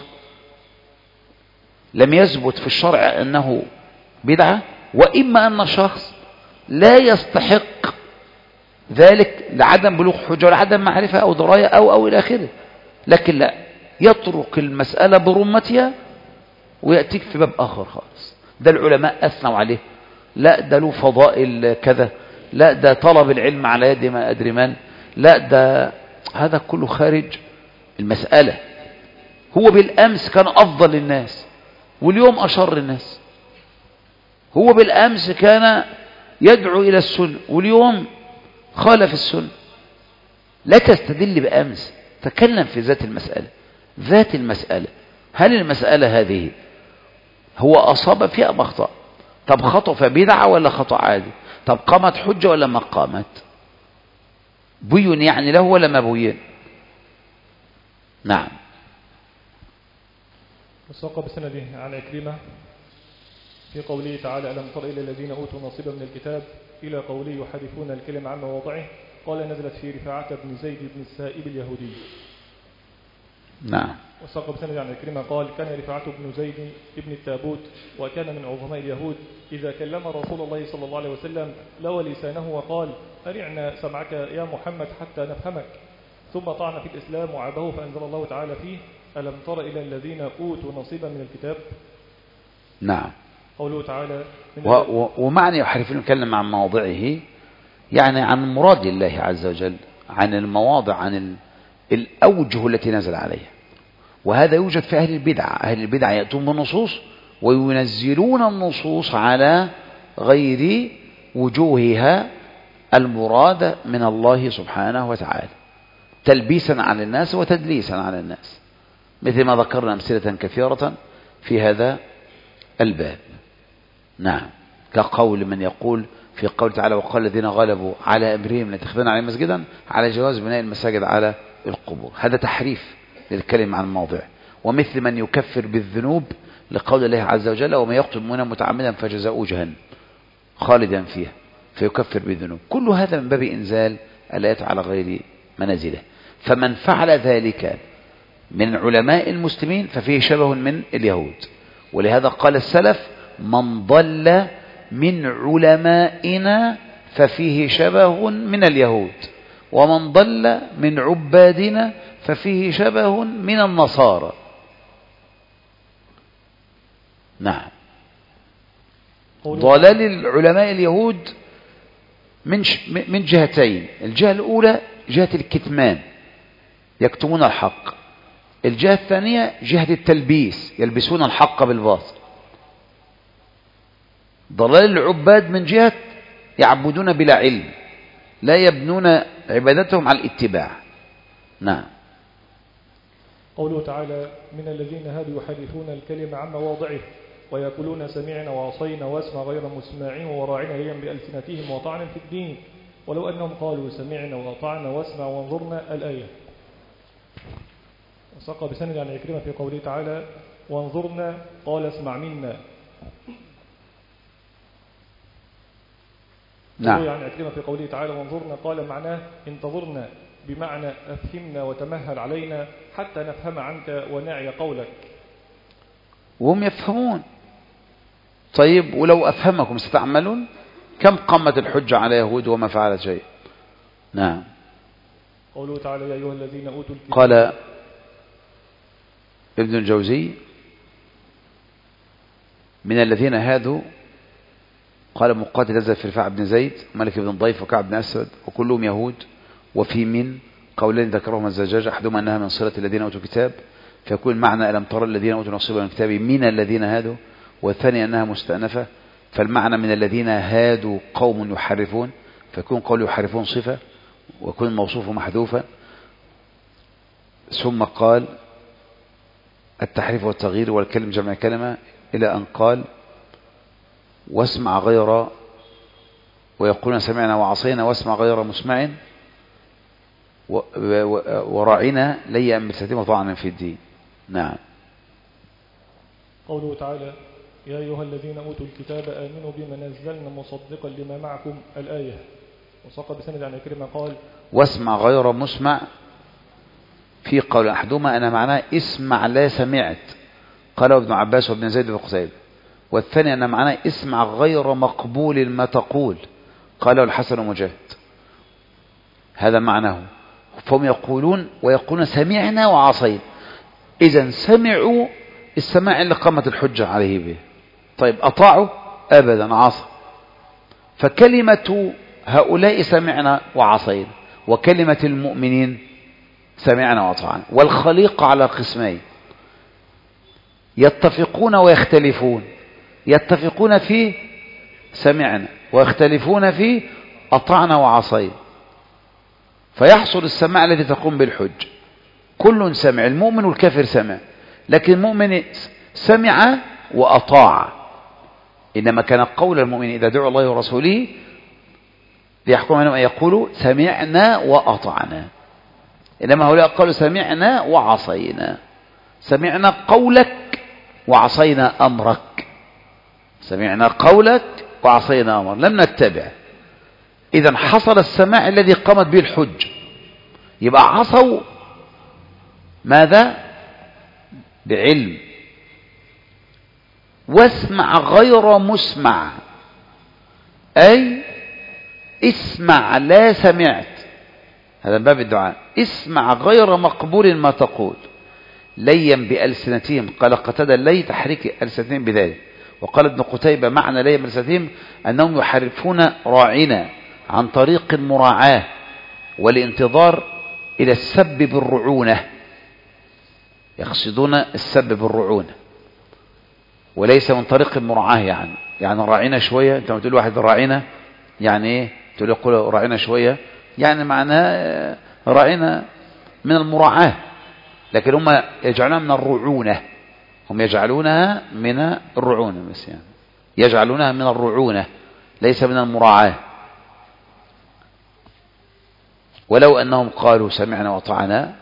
لم يثبت في الشرع أنه بدعة، وإما أن شخص لا يستحق ذلك لعدم بلوغ حجة ولا عدم معرفة أو دراية أو إلى آخره. لكن لا يترك المسألة برمتها ويأتيك في باب آخر خالص. ده العلماء أثنوا عليه، لا ده له فضائل كذا، لا ده طلب العلم على يد ما أدري من، لا ده هذا كله خارج المسألة. هو بالأمس كان أفضل للناس واليوم أشر الناس. هو بالأمس كان يدعو إلى السنة واليوم خالف السنة. لا تستدل بأمس، تكلم في ذات المسألة. ذات المسألة، هل المسألة هذه هو أصاب فيها أم أخطأ؟ طب خطأ فبدعة ولا خطأ عادي؟ طب قامت حجة ولا ما قامت؟ بين يعني له ولا ما بين؟ نعم. وساق بسنده عن عكرمة في قوله تعالى ألم تر إلى الذين أوتوا نصيبا من الكتاب إلى قوله يحرفون الكلم عن مواضعه، قال نزلت في رفاعة بن زيد بن السائب اليهودي. نعم. وساق بسنده عن عكرمة قال كان رفاعة بن زيد بن التابوت وكان من عظماء اليهود، إذا كلم رسول الله صلى الله عليه وسلم لوى لسانه وقال أرعنا سمعك يا محمد حتى نفهمك، ثم طعن في الإسلام وعابه، فأنزل الله تعالى فيه ألم تر إلى الذين أوتوا نصيبا من الكتاب. نعم. قوله تعالى ومعنى يحرفون الكلم عن مواضعه يعني عن مراد الله عز وجل، عن المواضع، عن الأوجه التي نزل عليها. وهذا يوجد في أهل البدع. أهل البدع يأتون بالنصوص وينزلون النصوص على غير وجوهها المراد من الله سبحانه وتعالى، تلبيسا على الناس وتدليسا على الناس، مثل ما ذكرنا أمثلة كثيرة في هذا الباب. نعم. كقول من يقول في قول تعالى وقال الذين غلبوا على أمرهم ليتخذون عليه مسجدا على جواز بناء المساجد على القبور. هذا تحريف للكلمة عن موضع. ومثل من يكفر بالذنوب لقول الله عز وجل ومن يقتل مؤمنا متعمدا فجزاؤه جهنم خالدا فيها فيكفر بالذنوب. كل هذا من باب إنزال الآيات على غير منازله. فمن فعل ذلك من علماء المسلمين ففيه شبه من اليهود. ولهذا قال السلف من ضل من علمائنا ففيه شبه من اليهود، ومن ضل من عبادنا ففيه شبه من النصارى. نعم. ضلال العلماء اليهود من جهتين. الجهة الأولى جهة الكتمان، يكتمون الحق. الجهة الثانية جهة التلبيس، يلبسون الحق بالباطل. ضلال العباد من جهة يعبدون بلا علم، لا يبنون عبادتهم على الاتباع. نعم. قوله تعالى من الذين هادوا يحرفون الكلم عن مواضعه ويقولون سمعنا وعصينا واسمع غير مسماع وراعنا ليا بألسنتهم وطعنا في الدين ولو أنهم قالوا سمعنا وأطعنا واسمع وانظرنا الآية. وساق بسند عن عكرمة في قوله تعالى وانظرنا قال اسمع منا. نعم. يعني عكرمة في قوله تعالى وانظرنا قال معناه انتظرنا، بمعنى أفهمنا وتمهل علينا حتى نفهم عنك ونعي قولك. وهم يفهمون. طيب ولو أفهمكم ستعملون؟ كم قامت الحجة على يهود وما فعلت شيء. نعم. قوله تعالى يا أيها الذين أوتوا الكتاب. قال ابن الجوزي من الذين هادوا قال مقاتل نزل في رفاعة بن زيد ملك بن ضيف وكعب بن أسود وكلهم يهود. وفي من قولين ذكرهما الزجاج أحدهما أنها من صلة الذين أوتوا الكتاب فيكون معنى ألم ترى الذين أوتوا نصيبا من الكتاب من الذين هادوا، والثاني أنها مستأنفة فالمعنى من الذين هادوا قوم يحرفون فيكون قول يحرفون صفة ويكون الموصوف محذوفا. ثم قال التحريف والتغيير والكلم جمع كلمة إلى أن قال واسمع غير ويقولون سمعنا وعصينا واسمع غير مسمع وراعنا لي أمرتهم وطعنا في الدين. نعم. قوله تعالى يا أيها الذين أوتوا الكتاب آمنوا بما نزلنا مصدقا لما معكم الآية. وساق بسند عن عكرمة قال واسمع غير مسمع في قول أحدهما أنا معناه اسمع لا سمعت قاله ابن عباس وابن زيد بن قتيبة، والثاني أن معناه اسمع غير مقبول ما تقول قاله الحسن ومجاهد. هذا معناه. فهم يقولون ويقولون سمعنا وعصينا، إذن سمعوا السماع اللي قامت الحجة عليه به. طيب أطاعوا أبدا عصى. فكلمة هؤلاء سمعنا وعصينا وكلمة المؤمنين سمعنا وأطعنا. والخليقة على قسمين يتفقون ويختلفون. يتفقون في سمعنا ويختلفون في أطعنا وعصينا، فيحصل السماع الذي تقوم بالحج. كل سمع، المؤمن والكافر سمع، لكن المؤمن سمع وأطاع. إنما كان قول المؤمن إذا دعوا الله ورسوله ليحكم بينهم أن يقولوا سمعنا وأطعنا، إنما هؤلاء قالوا سمعنا وعصينا. سمعنا قولك وعصينا أمرك، سمعنا قولك وعصينا أمر، لم نتبع. إذن حصل السماع الذي قامت به الحج، يبقى عصوا ماذا؟ بعلم. واسمع غير مسمع أي اسمع لا سمعت، هذا باب الدعاء. اسمع غير مقبول ما تقول ليا بألسنتهم. قال قتادة لي تحريك ألسنتهم بذلك. وقال ابن قتيبة معنى لي بألسنتهم أنهم يحرفون راعنا عن طريق المراعاة والانتظار إلى السب بالرعونة، يقصدون السب بالرعونة وليس من طريق المراعاة. يعني راعنا شوية، انت تقول واحد راعنا يعني ايه؟ تقول يقول راعنا شوية يعني معناه راعنا من المراعاة، لكن هم يجعلونها من الرعونة. هم يجعلونها من الرعونة، بس يعني يجعلونها من الرعونة ليس من المراعاة. ولو أنهم قالوا سمعنا وأطعنا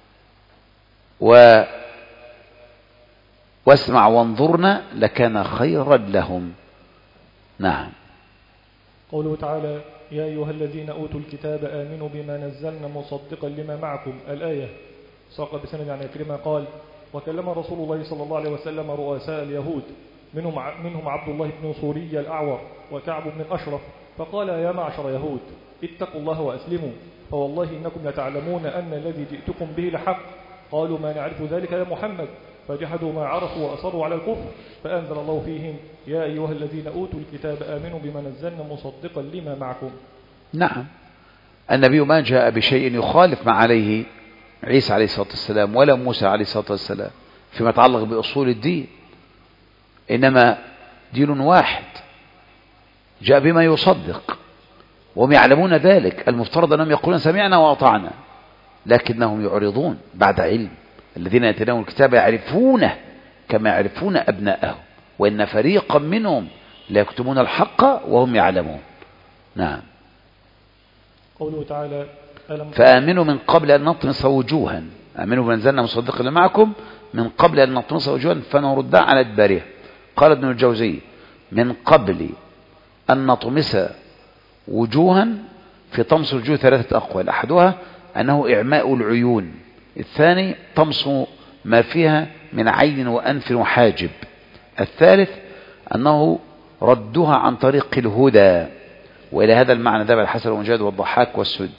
واسمع وانظرنا لكان خيرا لهم. نعم. قوله تعالى يا أيها الذين أوتوا الكتاب آمنوا بما نزلنا مصدقا لما معكم الآية. ساق بسند عن عكرمة قال وكلم رسول الله صلى الله عليه وسلم رؤساء اليهود منهم عبد الله بن سوري الأعور وكعب بن الأشرف، فقال يا معشر يهود اتقوا الله وأسلموا، فوالله إنكم لتعلمون أن الذي جئتكم به لحق. قالوا ما نعرف ذلك يا محمد، فجحدوا ما عرفوا وأصروا على الكفر، فأنزل الله فيهم يا أيها الذين أوتوا الكتاب آمنوا بما نزلنا مصدقا لما معكم. نعم. النبي ما جاء بشيء يخالف ما عليه عيسى عليه الصلاة والسلام ولا موسى عليه الصلاة والسلام فيما يتعلق بأصول الدين، إنما دين واحد جاء بما يصدق، وهم يعلمون ذلك. المفترض أنهم يقولون سمعنا وأطعنا، لكنهم يعرضون بعد علم. الذين يتناولون الكتاب يعرفونه كما يعرفون أبناءهم، وإن فريقا منهم لا يكتمون الحق وهم يعلمون. نعم. قوله تعالى فآمنوا من قبل أن نطمس وجوها. آمنوا بنزلنا مصدقا لمعكم من قبل أن نطمس وجوها فنردها على أدبارها. قال ابن الجوزي من قبل أن نطمس وجوها، في طمس الوجوه ثلاثة أقوال. أحدها أنه إعماء العيون، الثاني طمس ما فيها من عين وأنف وحاجب، الثالث أنه ردها عن طريق الهدى. وإلى هذا المعنى ذهب الحسن ومجاهد والضحاك والسد.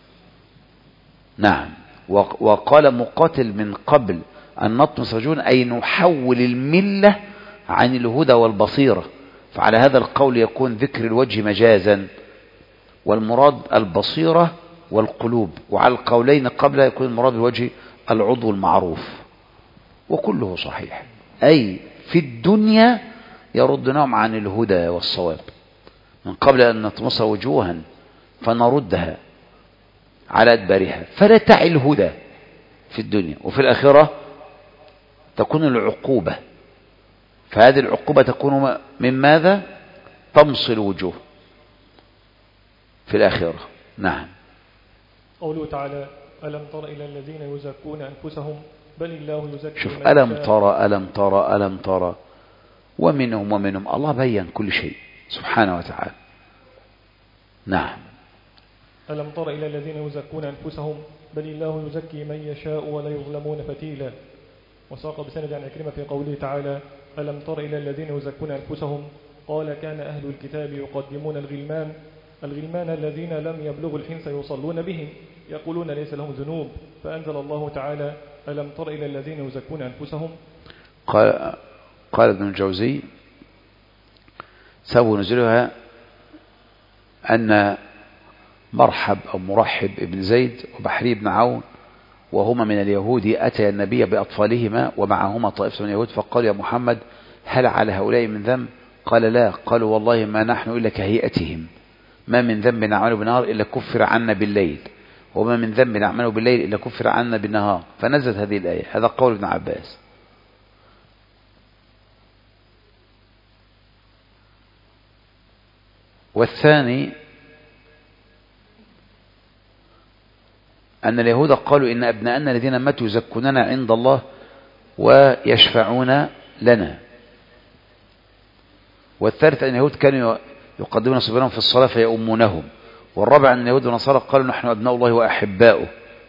نعم. وقال مقاتل من قبل أن نطمس وجوها أي نحول الملة عن الهدى والبصيرة، فعلى هذا القول يكون ذكر الوجه مجازا، والمراد البصيرة والقلوب، وعلى القولين قبل يكون المراد بالوجه العضو المعروف، وكله صحيح. أي في الدنيا يردنهم عن الهدى والصواب، من قبل أن نطمس وجوها فنردها على أدبارها، فلا تعي الهدى في الدنيا، وفي الآخرة تكون العقوبة، فهذه العقوبة تكون من ماذا؟ طمس الوجوه في الآخرة. نعم. قوله تعالى ألم تر إلى الذين يزكون أنفسهم بل الله يزكي. شوف، ألم ترى ألم ترى ألم ترى، ومنهم الله بين كل شيء سبحانه وتعالى. نعم. ألم تر إلى الذين يزكون أنفسهم بل الله يزكي من يشاء ولا يظلمون فتيلا. وساق بسند عن عكرمة في قوله تعالى ألم تر إلى الذين يزكون أنفسهم قال كان أهل الكتاب يقدمون الغلمان الذين لم يبلغوا الحنس يصلون بهم يقولون ليس لهم ذنوب، فأنزل الله تعالى ألم تر إلى الذين يزكون أنفسهم. قال ابن الجوزي سبب نزولها أن مرحب أو مرحب ابن زيد وبحري بن عون وهما من اليهود أتى النبي بأطفالهما ومعهما طائفة من اليهود، فقال يا محمد هل على هؤلاء من ذنب؟ قال لا. قالوا والله ما نحن إلا كهيئتهم، ما من ذنب نعمله بالنهار إلا كفر عنا بالليل، وما من ذنب نعمله بالليل إلا كفر عنا بالنهار. فنزلت هذه الآية. هذا قول ابن عباس. والثاني أن اليهود قالوا إن أبناءنا الذين ماتوا يزكوننا عند الله ويشفعون لنا. والثالث أن اليهود كانوا يقدمون صبيانهم في الصلاة فيؤمونهم. والرابع أن اليهود والنصارى قالوا نحن أبناء الله وأحباؤه.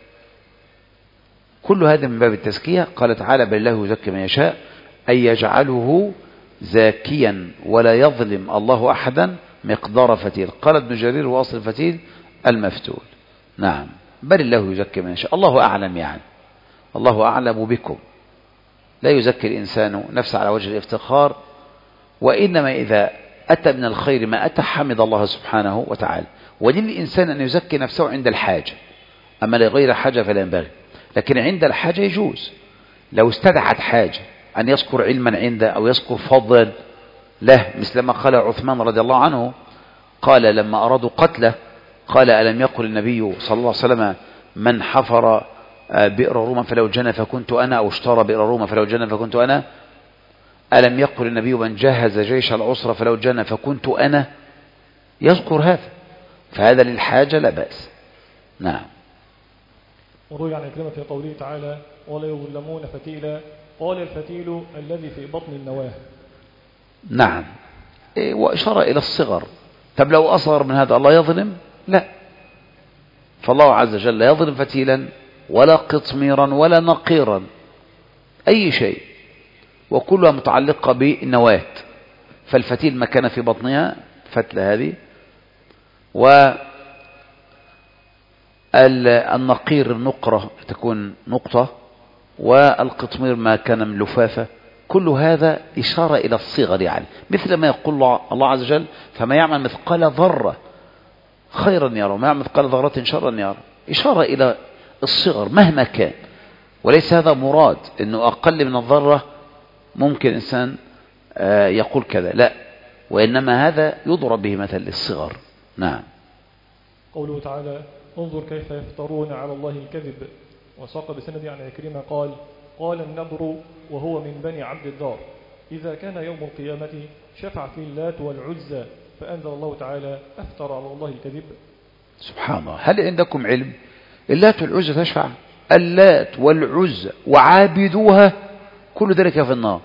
كل هذا من باب التزكية. قال تعالى بل الله يزكي من يشاء، أي يجعله زاكيا ولا يظلم الله أحدا مقدار فتيل. قال ابن جرير وأصل الفتيل المفتول. نعم. بل الله يزكي من يشاء. الله أعلم، يعني الله أعلم بكم. لا يزكي الإنسان نفسه على وجه الافتخار، وإنما إذا أتى من الخير ما أتى حمد الله سبحانه وتعالى. وللإنسان أن يزكي نفسه عند الحاجة، أما لغير حاجة فلا ينبغي، لكن عند الحاجة يجوز. لو استدعت حاجة أن يذكر علما عنده أو يذكر فضلا له، مثل ما قال عثمان رضي الله عنه، قال لما أرادوا قتله قال ألم يقل النبي صلى الله عليه وسلم من حفر بئر روما فلو جنى فكنت أنا، أو اشترى بئر روما فلو جنى فكنت أنا؟ ألم يقل النبي من جهز جيش العسرة فلو جنى فكنت أنا؟ يذكر هذا، فهذا للحاجة لا بأس. نعم. وروي عن عكرمة في قوله تعالى ولا يظلمون فتيلا، قال الفتيل الذي في بطن النواه. نعم. وإشارة إلى الصغر. طب لو أصغر من هذا الله يظلم؟ لا، فالله عز وجل لا يظلم فتيلا ولا قطميرا ولا نقيرا، أي شيء، وكلها متعلقة بالنواة. فالفتيل ما كان في بطنها فتلة هذه، والنقير النقرة تكون نقطة، والقطمير ما كان من لفافة. كل هذا إشارة إلى الصغر، يعني مثل ما يقول الله عز وجل فما يعمل مثقال ذرة خيرا يرى وما يعمل مثقال ذرة شرا يرى. إشارة إلى الصغر مهما كان، وليس هذا مراد أنه أقل من الذرة ممكن إنسان يقول كذا، لا، وإنما هذا يضرب به مثل للصغر. نعم. قوله تعالى انظر كيف يفترون على الله الكذب. وساق بسند عن عكرمة قال النضر وهو من بني عبد الدار إذا كان يوم القيامة شفع في اللات والعزى، فأنزل الله تعالى أفتر على الله الكذب. سبحان الله. هل عندكم علم اللات والعزى تشفع؟ اللات والعزى وعابدوها كل ذلك في النار.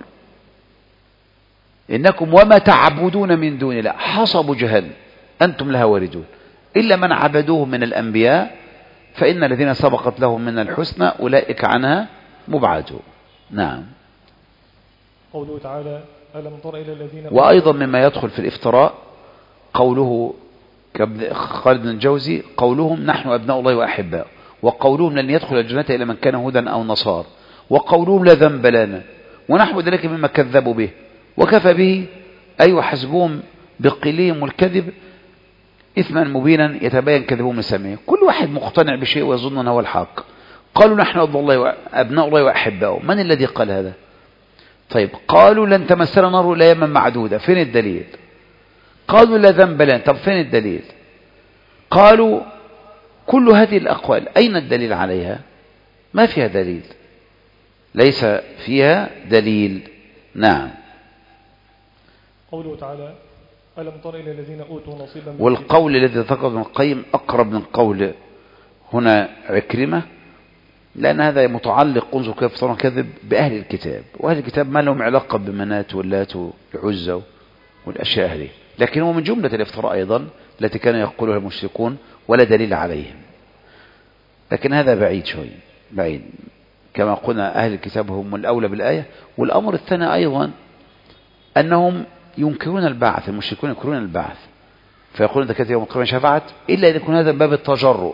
إنكم وما تعبدون من دون الله حصب جهنم أنتم لها واردون إلا من عبدوه من الأنبياء فإن الذين سبقت لهم من الحسنى أولئك عنها مبعدون. نعم. قوله تعالى ألم تر إلى الذين. وأيضا مما يدخل في الافتراء قوله خالد بن الجوزي قولهم نحن أبناء الله وأحباء، وقولهم لن يدخل الجنة إلا من كان هودا أو نصار، وقولهم لا ذنب لنا، ونحو ذلك مما كذبوا به، وكفى به أي وحسبهم بقليهم والكذب إثما مبينا يتبين كذبهم من سمعه. كل واحد مقتنع بشيء ويظن أنه هو الحق. قالوا نحن أبناء الله وأحباؤه. من الذي قال هذا؟ طيب قالوا لن تمسنا نار إلا أياما معدودة، فين الدليل؟ قالوا لا ذنب لنا، طب فين الدليل؟ قالوا كل هذه الأقوال أين الدليل عليها؟ ما فيها دليل، ليس فيها دليل. نعم. قوله تعالى ألم تر إلى الذين أوتوا نصيبا من والقول الذي ذكره ابن القيم أقرب من قول هنا عكرمة، لأن هذا متعلق انظر كيف صار كذب بأهل الكتاب، وأهل الكتاب ما لهم علاقة بمنات واللات والعزى والأشياء هذه، لكن هو من جملة الافتراء أيضا التي كانوا يقولها المشركون ولا دليل عليهم. لكن هذا بعيد شوي، بعيد كما قلنا أهل الكتاب هم الأولى بالآية. والأمر الثاني أيضا أنهم ينكرون البعث، المشركون ينكرون البعث، فيقولون إذا كانت يوم القيامة شفعت، إلا إذا يكون هذا باب التجرؤ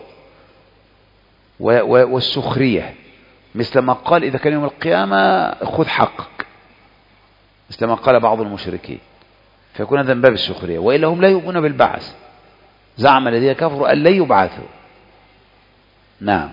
والسخرية، مثل ما قال إذا كان يوم القيامة خذ حقك، مثل ما قال بعض المشركين، فيكون هذا من باب السخرية. وإلا هم لا يؤمنون بالبعث، زعم الذين كفروا أن لا يبعثوا. نعم.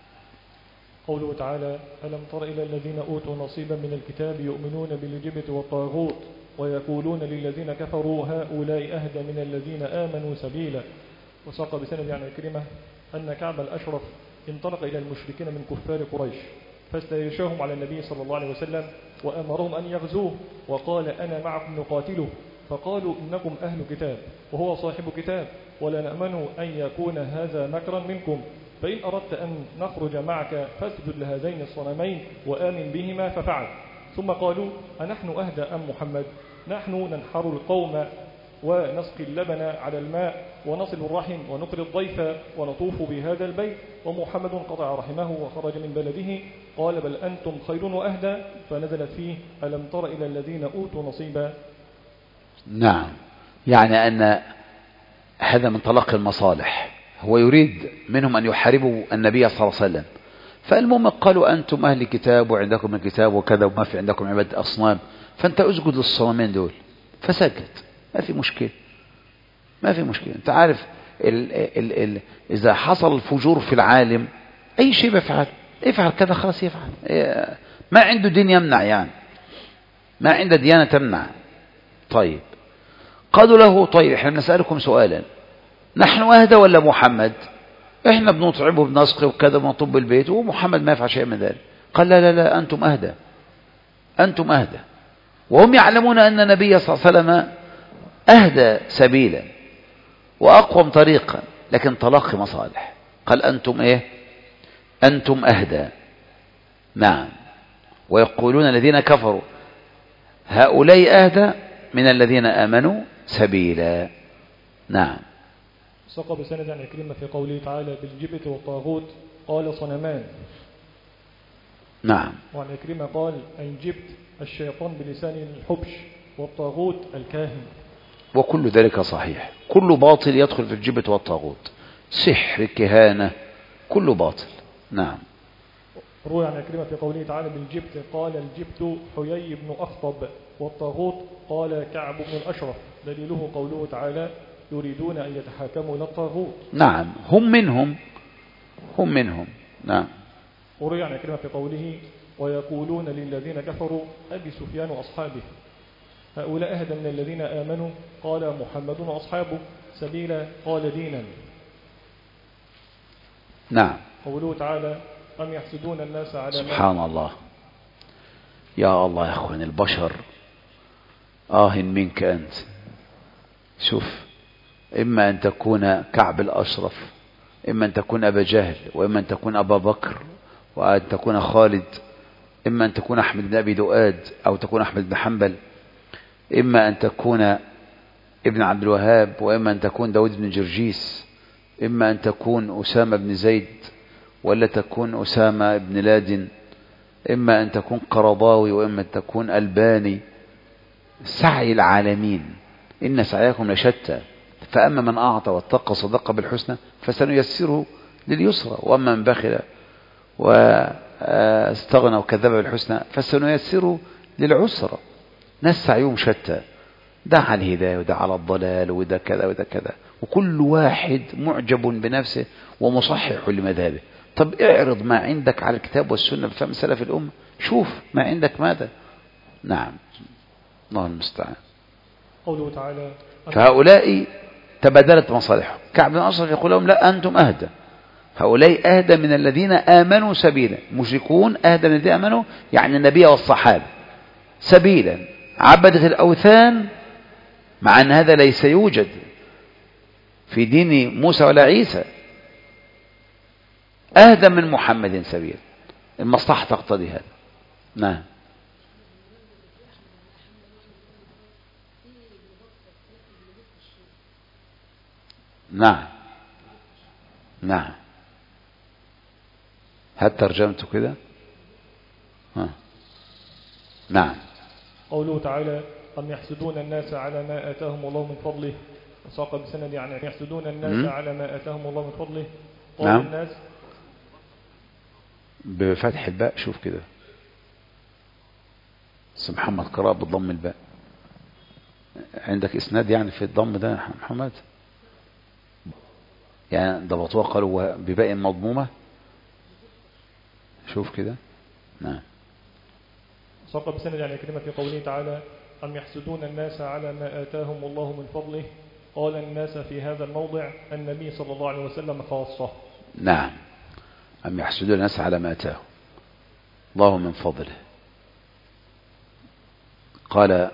قوله تعالى ألم تر إلى الذين أوتوا نصيبا من الكتاب يؤمنون بالجبت والطاغوت ويقولون للذين كفروا هؤلاء أهدى من الذين آمنوا سبيلا. وساق بسند عن عكرمة أن كعب الأشرف انطلق إلى المشركين من كفار قريش فاستيشاهم على النبي صلى الله عليه وسلم وأمرهم أن يغزوه وقال أنا معكم نقاتله، فقالوا إنكم أهل كتاب وهو صاحب كتاب ولا نأمن أن يكون هذا مكرا منكم، فإن أردت أن نخرج معك فاسجد لهذين الصنمين وآمن بهما، ففعل. ثم قالوا أنحن أهدى أم محمد؟ نحن ننحر القوم ونسقي اللبن على الماء ونصل الرحم ونقري الضيف ونطوف بهذا البيت، ومحمد قطع رحمه وخرج من بلده. قال بل أنتم خير وأهدى، فنزلت فيه ألم تر إلى الذين أوتوا نصيبا. نعم، يعني أن هذا من طلاق المصالح، هو يريد منهم أن يحاربوا النبي صلى الله عليه وسلم، فالمهم قالوا أنتم أهل كتاب وعندكم الكتاب وكذا وما في عندكم عبادة أصنام، فأنت أسجد للصنمين دول، فسجد، ما في مشكلة، ما في مشكلة. أنت عارف إذا حصل الفجور في العالم أي شيء بيفعل، يفعل كذا خلاص يفعل، ما عنده دين يمنع، يعني ما عنده ديانة تمنع. طيب قالوا له طيب احنا بنسألكم سؤالا، نحن أهدى ولا محمد؟ احنا بنطعمه بنسقي وكذا ونطب البيت ومحمد ما يفعل شيء من ذلك. قال لا لا لا، أنتم أهدى، أنتم أهدى. وهم يعلمون أن النبي صلى الله عليه وسلم أهدى سبيلا وأقوم طريقا، لكن تلقي مصالح. قال أنتم إيه؟ أنتم أهدى. نعم. ويقولون الذين كفروا هؤلاء أهدى من الذين آمنوا سبيلا. نعم. ساق بسند عن عكرمة في قوله تعالى بالجبت والطاغوت قال صنمان. نعم. وعن عكرمة قال أن جبت الشيطان بلسان الحبش والطاغوت الكاهن. وكل ذلك صحيح، كل باطل يدخل في الجبت والطاغوت، سحر، كهانة، كل باطل. نعم. روي عن عكرمة في قوله تعالى بالجبت قال الجبت حيي بن أخطب والطاغوت قال كعب بن الأشرف، دليله قوله تعالى يريدون أن يتحاكموا إلى الطاغوت. نعم، هم منهم. نعم. وروي عن عكرمة في قوله ويقولون للذين كفروا أبي سفيان وأصحابه هؤلاء أهدى من الذين آمنوا، قال محمد وأصحابه سبيلا قال دينا. نعم. قوله تعالى أم يحسدون الناس على سبحان الله. يا الله يا أخوان، البشر منك أنت. شوف، إما أن تكون كعب الأشرف، إما أن تكون أبا جهل، وإما أن تكون أبا بكر، وأن تكون خالد، إما أن تكون أحمد بن أبي دؤاد، أو تكون أحمد بن حنبل، إما أن تكون ابن عبد الوهاب، وإما أن تكون داود بن جرجيس، إما أن تكون أسامة بن زيد، ولا تكون أسامة بن لادن، إما أن تكون قرضاوي، وإما أن تكون ألباني. سعي العالمين إن سعيكم لشتى، فأما من أعطى واتقى صدق بالحسنى فسنيسره لليسرى، وأما من بخل واستغنى وكذب بالحسنى فسنيسره للعسرى. ناس سعيهم شتى، ده على الهداية وده على الضلال وده كذا وده كذا، وكل واحد معجب بنفسه ومصحح لمذهبه. طب اعرض ما عندك على الكتاب والسنة بفهم سلف الأمة، شوف ما عندك ماذا. نعم، الله المستعان. قوله تعالى فهؤلاء تبادلت مصالحهم. كعب بن أشرف يقول لهم لا أنتم أهدى، هؤلاء أهدى من الذين آمنوا سبيلا. مشركون أهدى من الذين آمنوا يعني النبي والصحابة سبيلا، عبدت الأوثان مع أن هذا ليس يوجد في دين موسى ولا عيسى. أهدى من محمد سبيلا، المصلحة تقتضي هذا. نعم. نعم نعم، هل ترجمته كده؟ نعم. قوله تعالى أم يحسدون الناس على ما آتاهم الله من فضله، وساق بسند يعني يحسدون الناس على ما آتاهم الله من فضله. نعم. الناس بفتح الباء، شوف كده اسم محمد قراء بالضم الباء. عندك اسناد يعني في الضم ده يا محمد؟ يعني ضبطوها قالوا بباء مضمومة، شوف كده. نعم. ساق بسند يعني كلمة في قوله تعالى أم يحسدون الناس على ما آتاهم الله من فضله. قال الناس في هذا الموضع النبي صلى الله عليه وسلم خاصة. نعم، أم يحسدون الناس على ما آتاهم الله من فضله. قال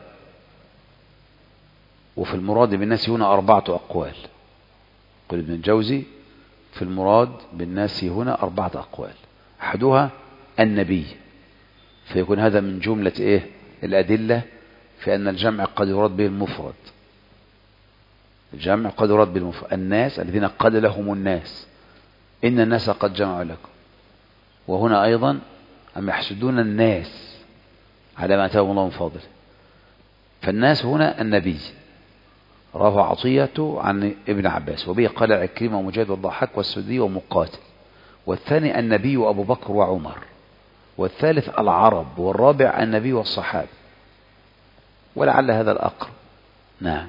وفي المراد بالناس هنا 4 أقوال. قل ابن الجوزي في المراد بالناس هنا 4 أقوال. أحدها النبي، فيكون هذا من جملة إيه الأدلة في أن الجمع قد يراد به المفرد. الجمع قد يراد به المفرد. الناس الذين قال لهم الناس إن الناس قد جمعوا لكم. وهنا أيضا أم يحسدون الناس على ما آتاهم الله من فضله. فالناس هنا النبي، رواه عطية عن ابن عباس، وبه قال عكرمة ومجاهد والضحاك والسدي ومقاتل. والثاني النبي وأبو بكر وعمر، والثالث العرب، والرابع النبي والصحابة، ولعل هذا الأقرب. نعم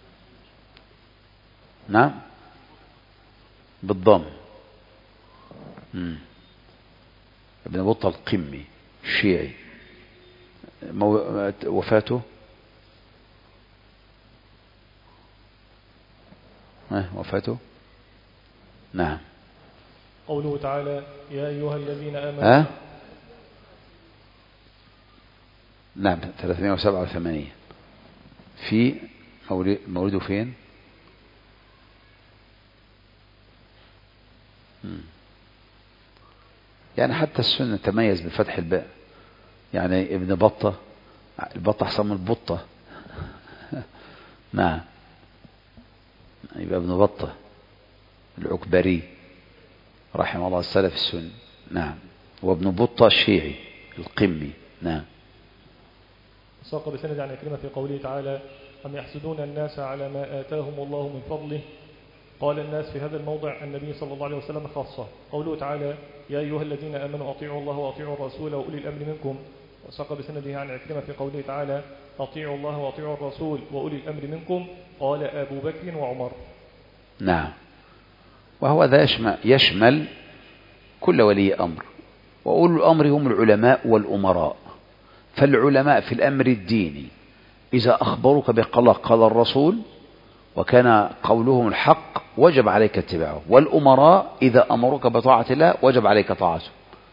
نعم بالضم. ابن بطة القمي الشيعي وفاته نعم. قوله تعالى يا أيها الذين آمنوا نعم 387 في مولده فين؟ يعني حتى السنة تميز بفتح الباء. يعني ابن بطة، البطة أحسن من البطة. نعم، يبقى ابن بطة العكبري رحمه الله السلف السني. نعم. وابن بطة الشيعي القمي. نعم. ساق بسند عن عكرمة في قوله تعالى أم يحسدون الناس على ما آتاهم الله من فضله. قال الناس في هذا الموضع النبي صلى الله عليه وسلم خاصة. قوله تعالى يا أيها الذين آمنوا أطيعوا الله وأطيعوا الرسول وأولي الأمر منكم. وساق بسنده عن عكرمة في قوله تعالى أطيعوا الله وأطيعوا الرسول وأولي الأمر منكم. قال أبو بكر وعمر. نعم. وهو ذا يشمل كل ولي أمر، وأولي الأمر هم العلماء والأمراء. فالعلماء في الأمر الديني إذا أخبروك بقال قال الرسول وكان قولهم الحق وجب عليك اتباعه، والأمراء إذا أمروك بطاعة الله وجب عليك طاعته.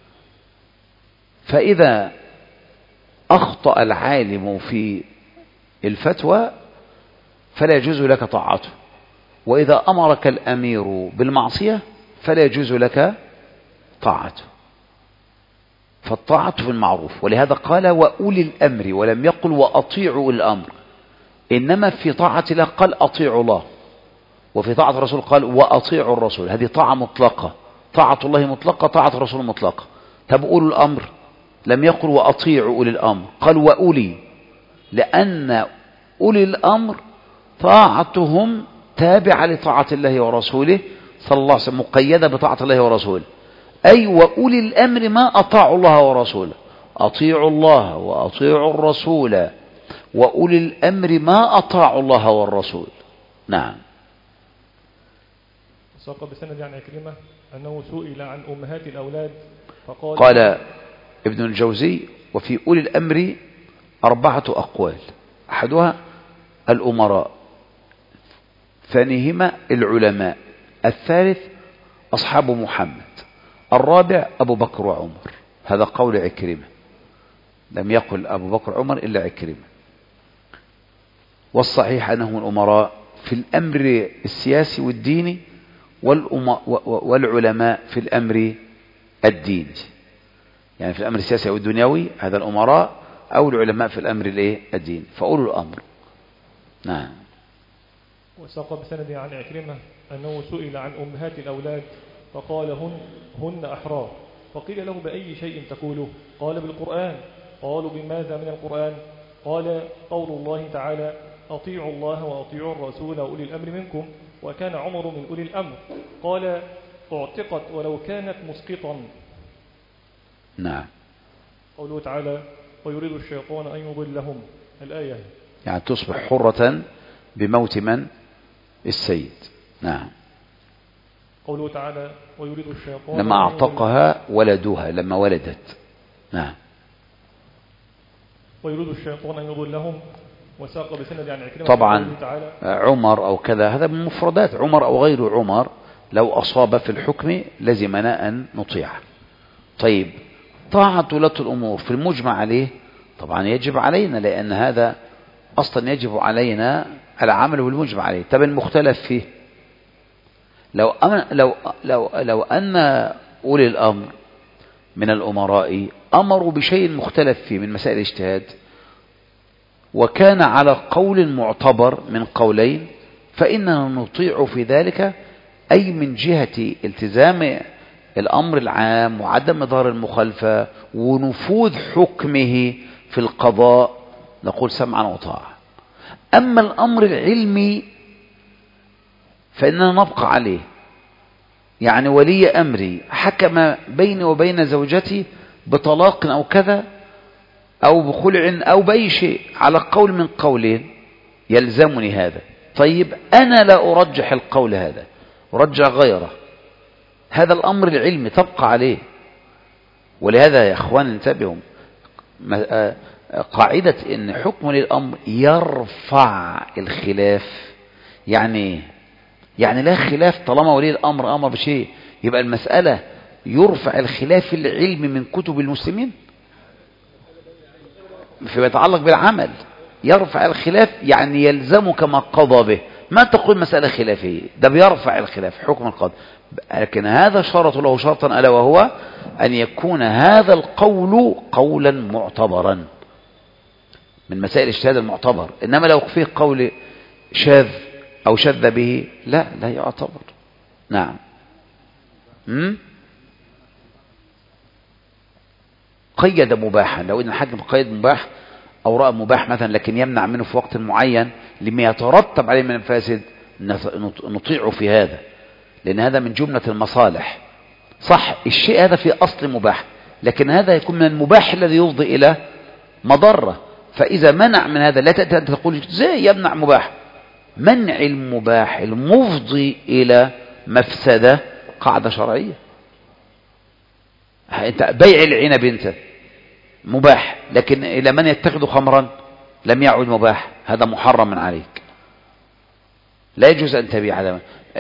فإذا أخطأ العالم في الفتوى فلا يجوز لك طاعته، وإذا أمرك الأمير بالمعصية فلا يجوز لك طاعته. فالطاعة في المعروف، ولهذا قال وأولي الأمر ولم يقل وأطيعوا الأمر. إنما في طاعة الله قال أطيعوا الله، وفي طاعة الرسول قال وأطيعوا الرسول. هذه طاعة مطلقة، طاعة الله مطلقة، طاعة الرسول مطلقة. طب أولي الأمر لم يقل وأطيعوا أولي الأمر، قال وأولي، لأن أولي الأمر طاعتهم تابعة لطاعة الله ورسوله صلى الله عليه وسلم، مقيدة بطاعة الله ورسوله. أي وأولي الأمر ما أطاعوا الله ورسوله. أطيعوا الله وأطيعوا الرسول وأولي الأمر ما أطاعوا الله والرسول. نعم. ساق بسند عن عكرمة أنه سئل عن أمهات الأولاد فقال قال ابن الجوزي: وفي أولي الأمر 4 أقوال، أحدها الأمراء، ثانيهما العلماء، الثالث أصحاب محمد، الرابع أبو بكر وعمر. هذا قول عكرمة، لم يقل أبو بكر وعمر إلا عكرمة. والصحيح أنهم الأمراء في الأمر السياسي والديني، والعلماء في الأمر الديني، يعني في الأمر السياسي أو الدنيوي هذا الأمراء، أو العلماء في الأمر الديني، فأولو الأمر. نعم. وساق بسند عن عكرمة أنه سئل عن أمهات الأولاد فقال هن أحرار، فقيل له بأي شيء تقوله؟ قال بالقرآن. قالوا بماذا من القرآن؟ قال قول الله تعالى: أطيعوا الله وأطيعوا الرسول وأولي الأمر منكم، وكان عمر من أولي الأمر. قال: اعتقت ولو كانت مسقطا. نعم. قوله تعالى: ويريد الشيطان أن يضلهم، الآية، يعني تصبح حرة بموت من؟ السيد. نعم. قوله تعالى: ويريد الشيطان لما أعتقها ولدها، لما ولدت. نعم. ويريد الشيطان أن يضلهم. وساق بسند عن عكرمة طبعا عمر أو كذا هذا من مفردات عمر أو غير عمر، لو أصاب في الحكم لزمنا أن نطيعه. طيب، طاعة ولاة الأمور في المجمع عليه طبعا يجب علينا، لأن هذا أصلا يجب علينا العمل بالمجمع عليه. طب المختلف فيه، لو أن أولي الأمر من الأمراء أمروا بشيء مختلف فيه من مسائل الاجتهاد، وكان على قول معتبر من قولين، فإننا نطيع في ذلك، أي من جهة التزام الأمر العام وعدم إظهار المخالفة ونفوذ حكمه في القضاء، نقول سمعا وطاعة. أما الأمر العلمي فإننا نبقى عليه، يعني ولي أمري حكم بيني وبين زوجتي بطلاق أو كذا أو بخلع أو بأي شيء على قول من قولين، يلزمني هذا. طيب، أنا لا أرجح القول هذا، أرجح غيره، هذا الأمر العلمي تبقى عليه. ولهذا يا أخوان انتبهوا، قاعدة إن حكم للأمر يرفع الخلاف، يعني لا خلاف طالما ولي الأمر أمر بشيء، يبقى المسألة يرفع الخلاف العلمي من كتب المسلمين فيما يتعلق بالعمل. يرفع الخلاف يعني يلزمك ما قضى به، ما تقول مسألة خلافية، ده بيرفع الخلاف حكم القاضي. لكن هذا شرط له شرطا، ألا وهو أن يكون هذا القول قولا معتبرا من مسائل الاجتهاد المعتبر. إنما لو فيه قول شاذ أو شذ به لا يعتبر. نعم. قيد مباحا، لو ان الحاكم قيد مباح او رأى مباح مثلا لكن يمنع منه في وقت معين لما يترتب عليه من الفاسد، نطيع في هذا، لان هذا من جملة المصالح. صح، الشيء هذا في اصل مباح، لكن هذا يكون من المباح الذي يفضي الى مضرة. فاذا منع من هذا لا تأتي أن تقول ازاي يمنع مباح. منع المباح المفضي الى مفسدة قاعدة شرعية. انت بيع العنب انت مباح، لكن الى من يتخذ خمرا لم يعد مباح، هذا محرم عليك، لا يجوز ان تبيع هذا.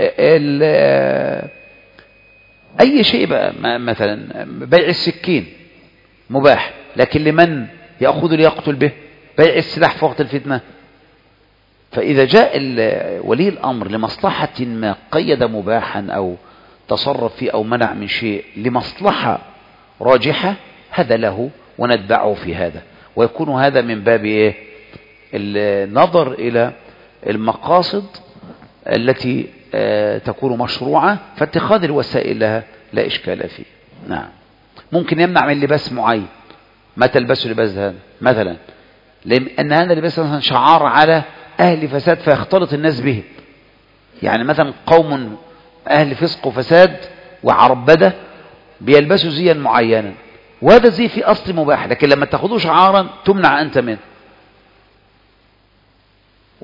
اي شيء بقى، مثلا بيع السكين مباح، لكن لمن يأخذ ليقتل به. بيع السلاح في وقت الفتنة. فاذا جاء ولي الامر لمصلحة ما قيد مباحا او تصرف فيه او منع من شيء لمصلحة راجحة، هذا له ونتبعه في هذا، ويكون هذا من باب ايه؟ النظر الى المقاصد التي تكون مشروعة، فاتخاذ الوسائل لها لا اشكال فيه. نعم. ممكن يمنع من لباس معين، ما تلبسوا لباس هذا مثلا، لان هذا اللباس مثلا شعار على اهل فساد فيختلط الناس به. يعني مثلا قوم اهل فسق وفساد وعربدة بيلبسوا زيا معينا، وهذا زي في اصل مباح، لكن لما تاخذوه شعارا تمنع انت منه.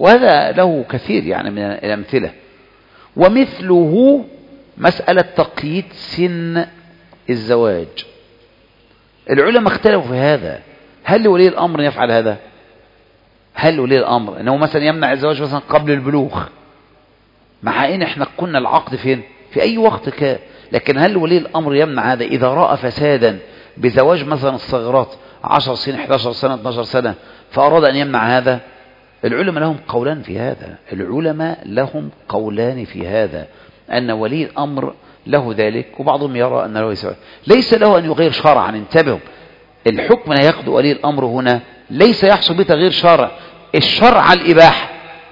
وهذا له كثير يعني من الأمثلة. ومثله مسألة تقييد سن الزواج، العلماء اختلفوا في هذا. هل لولي الأمر يفعل هذا؟ هل ولي الأمر أنه مثلا يمنع الزواج مثلا قبل البلوغ، مع إن احنا كنا العقد فين؟ في أي وقت كان، لكن هل ولي الأمر يمنع هذا إذا رأى فسادا بزواج مثلا الصغيرات 10 سنين 11 سنة 12 سنة فأراد أن يمنع هذا؟ العلماء لهم قولان في هذا، العلماء لهم قولان في هذا، أن ولي الأمر له ذلك، وبعضهم يرى أن له يسوي. ليس له أن يغير شرعا، انتبهوا، الحكم لا ياخذ ولي الأمر هنا ليس يحصل بتغيير شرع، الشرع الإباحة،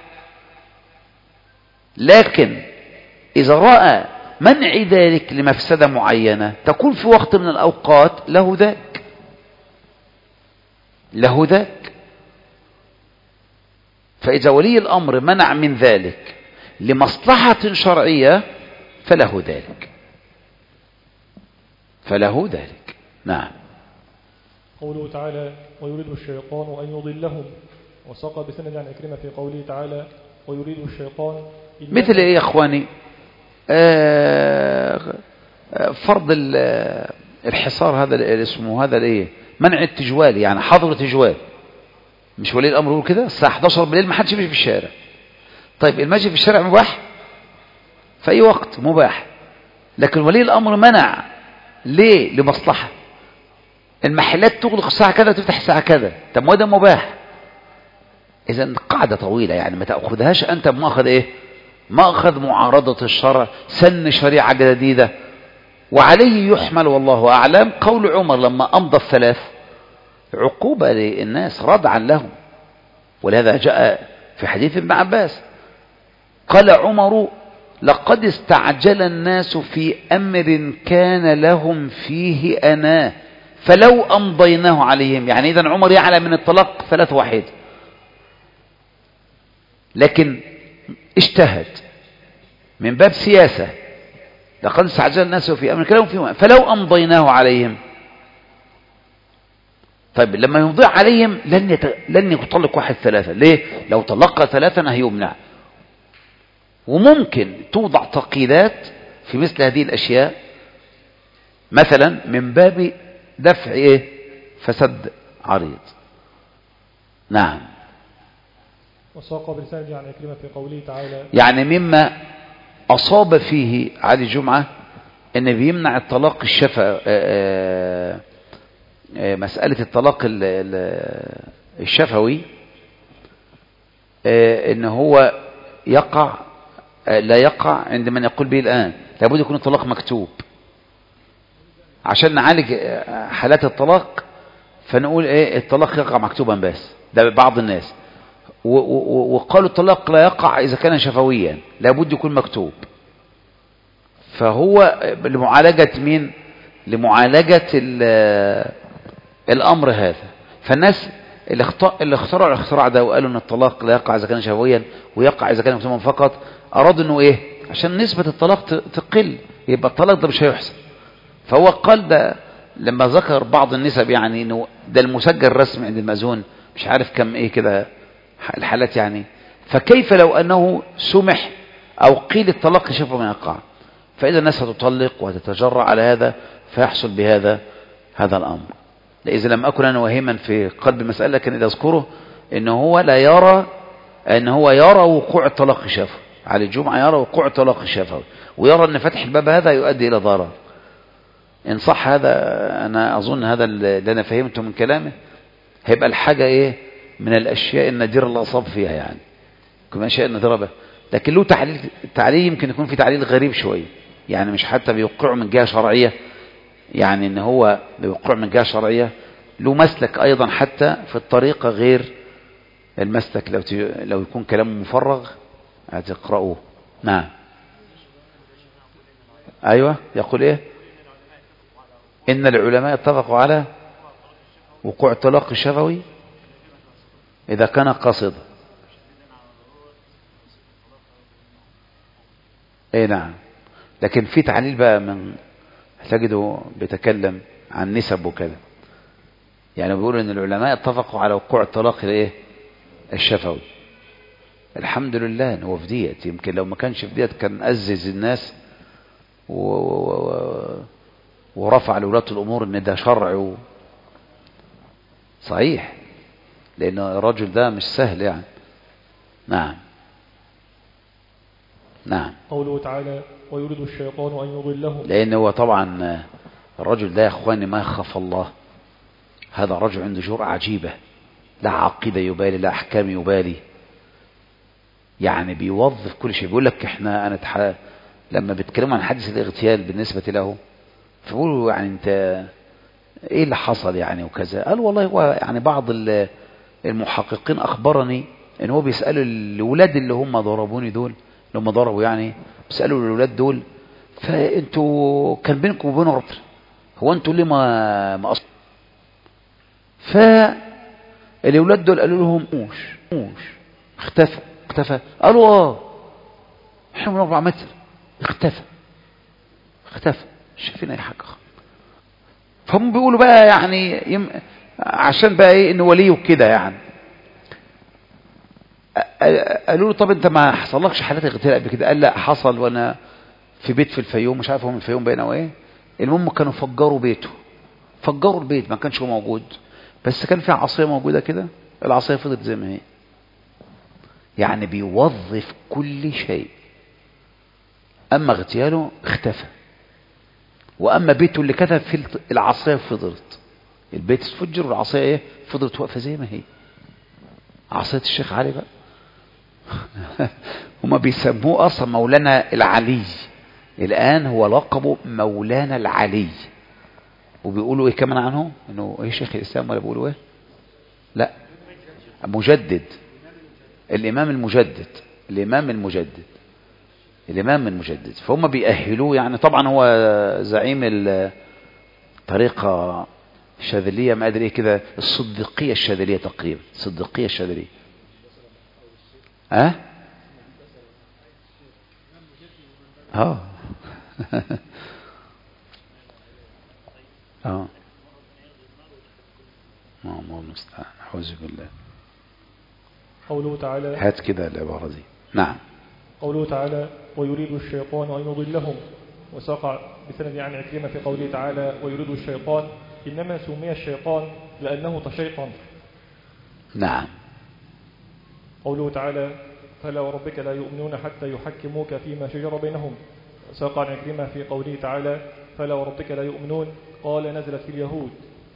لكن إذا رأى منع ذلك لمفسدة معينة تكون في وقت من الأوقات له ذاك، له ذاك. فإذا ولي الأمر منع من ذلك لمصلحة شرعية فله ذلك، فله ذلك. نعم. قوله تعالى ويريد الشيطان أن يضلهم، وساق بسند عن إكرمة في قوله تعالى ويريد الشيطان مثل إيه يا أخواني؟ فرض الحصار، هذا اللي اسمه هذا الايه، منع التجوال، يعني حظر التجوال. مش ولي الامر يقول كده الساعه 11 بالليل ما حدش يمشي في الشارع. طيب المشي في الشارع مباح في اي وقت، مباح، لكن ولي الامر منع ليه؟ لمصلحه. المحلات تغلق الساعه كذا وتفتح الساعه كذا، طب ما ده مباح. اذا قاعده طويله يعني ما تاخذهاش انت بماخذ ايه، ماخذ معارضه الشرع، سن شريعه جديده. وعليه يحمل والله اعلم قول عمر لما امضى الثلاث عقوبه للناس ردعا لهم، ولهذا جاء في حديث ابن عباس قال عمر لقد استعجل الناس في امر كان لهم فيه اناه فلو امضيناه عليهم. يعني اذا عمر يعلم من الطلاق 3 واحد، لكن اجتهد من باب سياسة، لقد استعجل الناس في أمر كلام فيهم فلو أمضيناه عليهم. طيب لما يمضي عليهم لن يطلق واحد 3، ليه؟ لو طلق 3 هيمنع. وممكن توضع تقييدات في مثل هذه الأشياء مثلا من باب دفع إيه؟ فسد عريض. نعم. وساق بلسانه عن إكرمة في قوله تعالى يعني مما أصاب فيه علي جمعة أن بيمنع الطلاق مسألة الطلاق الشفوي، أن هو يقع لا يقع عند من يقول به الآن، لابد يكون الطلاق مكتوب عشان نعالج حالات الطلاق، فنقول إيه الطلاق يقع مكتوبا بس، ده بعض الناس. وقالوا الطلاق لا يقع إذا كان شفويا، لابد يكون مكتوب. فهو لمعالجة مين؟ لمعالجة الأمر هذا. فالناس اللي اخترعوا الاختراع ده وقالوا ان الطلاق لا يقع إذا كان شفويا ويقع إذا كان مكتوبا فقط، أرادوا انه ايه؟ عشان نسبة الطلاق تقل، يبقى الطلاق ده مش هيحسن. فهو قال ده لما ذكر بعض النسب، يعني انه ده المسجل رسمي عند المأذون مش عارف كم ايه كده الحالات يعني، فكيف لو أنه سمح أو قيل الطلاق شفوي ما يقع؟ فإذا الناس هتطلق وهتتجرع على هذا فيحصل بهذا الأمر. إذا لم أكن أنا واهما في قلب المسألة، لكن إذا أذكره إنه هو لا يرى يرى وقوع الطلاق الشفوي. علي الجمعة يرى وقوع الطلاق الشفوي، ويرى أن فتح الباب هذا يؤدي إلى ضرر. إن صح هذا، أنا أظن هذا اللي أنا فهمته من كلامه، هيبقى الحاجة إيه من الأشياء النادرة اللي أصاب فيها، يعني كما أشياء النادرة به. لكن له تعليل يمكن يكون في تعليل غريب شوية، يعني مش حتى بيوقعه من جهة شرعية، يعني إن هو بيوقعه من جهة شرعية، له مسلك أيضا حتى في الطريقة غير المسلك. لو يكون كلامه مفرغ هتقرأوه. نعم. أيوة، يقول إيه؟ إن العلماء اتفقوا على وقوع الطلاق الشفوي إذا كان قاصدا. ايه نعم. لكن في تعليل بقى من تجده بيتكلم عن نسب وكذا، يعني بيقول ان العلماء اتفقوا على وقوع الطلاق الايه الشفوي. الحمد لله ان هو في ديت. يمكن لو ما كانش في ديت كان أزز الناس ورفع لولاة الأمور ان ده شرع صحيح، لأن الرجل ده مش سهل يعني. نعم نعم. قوله تعالى ويريد الشيطان أن يضلهم. لأن هو طبعا الرجل ده يا أخواني ما يخاف الله، هذا رجل عنده جرأة عجيبة، لا عقيدة يبالي، لا أحكام يبالي، يعني بيوظف كل شيء. بيقول لك أنا لما بيتكلموا عن حادث الاغتيال بالنسبة له، فبيقولوا يعني أنت إيه اللي حصل يعني وكذا؟ قال والله هو يعني بعض المحققين أخبرني إن هو بيسألوا الولاد اللي هم ضربوني دول، اللي هم ضربوا يعني، بيسألوا الولاد دول فأنتوا كان بينكم وبينه ربط، هو أنتوا ليه ما أصلا؟ فالولاد دول قالوا لهم موش اختفى. قالوا احنا من 4 متر اختفى شايفين اي حاجه. فهم بيقولوا بقى يعني عشان بقى ايه ان وليه وكده يعني. قالوا له طب انت ما حصلكش حالات اغتيال قبل كده؟ قال لا حصل، وانا في بيت في الفيوم، مش عارف هو من الفيوم باين او ايه. المهم كانوا فجروا البيت، ما كانش هو موجود، بس كان في عصايه موجوده كده، العصايه فضلت زي ما هي. يعني بيوظف كل شيء. اما اغتياله اختفى، واما بيته اللي كتب في العصايه فضلت، البيت اتفجر والعصايه ايه فضلت واقفه زي ما هي. عصايه الشيخ علي بقى هما بيسموه اصلا مولانا العلي، الان هو لقبه مولانا العلي. وبيقولوا ايه كمان عنه؟ انه ايه شيخ الاسلام، ولا بيقولوا ايه؟ لا مجدد، الامام المجدد. فهم بيأهلوه يعني. طبعا هو زعيم الطريقة الشاذلية، ما ادري ايه كده، الصديقية الشاذلية تقريبا، الصديقية الشاذلية. اه الله المستعان، أعوذ بالله. قوله تعالى هات كده العبارة دي. نعم. قوله تعالى ويريد الشيطان أن يضلهم، وساق بسند عن عكرمة في قوله تعالى ويريد الشيطان، إنما سمي الشيطان لأنه تشيطن. نعم. قوله تعالى فلا وربك لا يؤمنون حتى يحكموك فيما شجر بينهم، ساق عن عكرمة في قوله تعالى فلا وربك لا يؤمنون، قال نزلت في اليهود.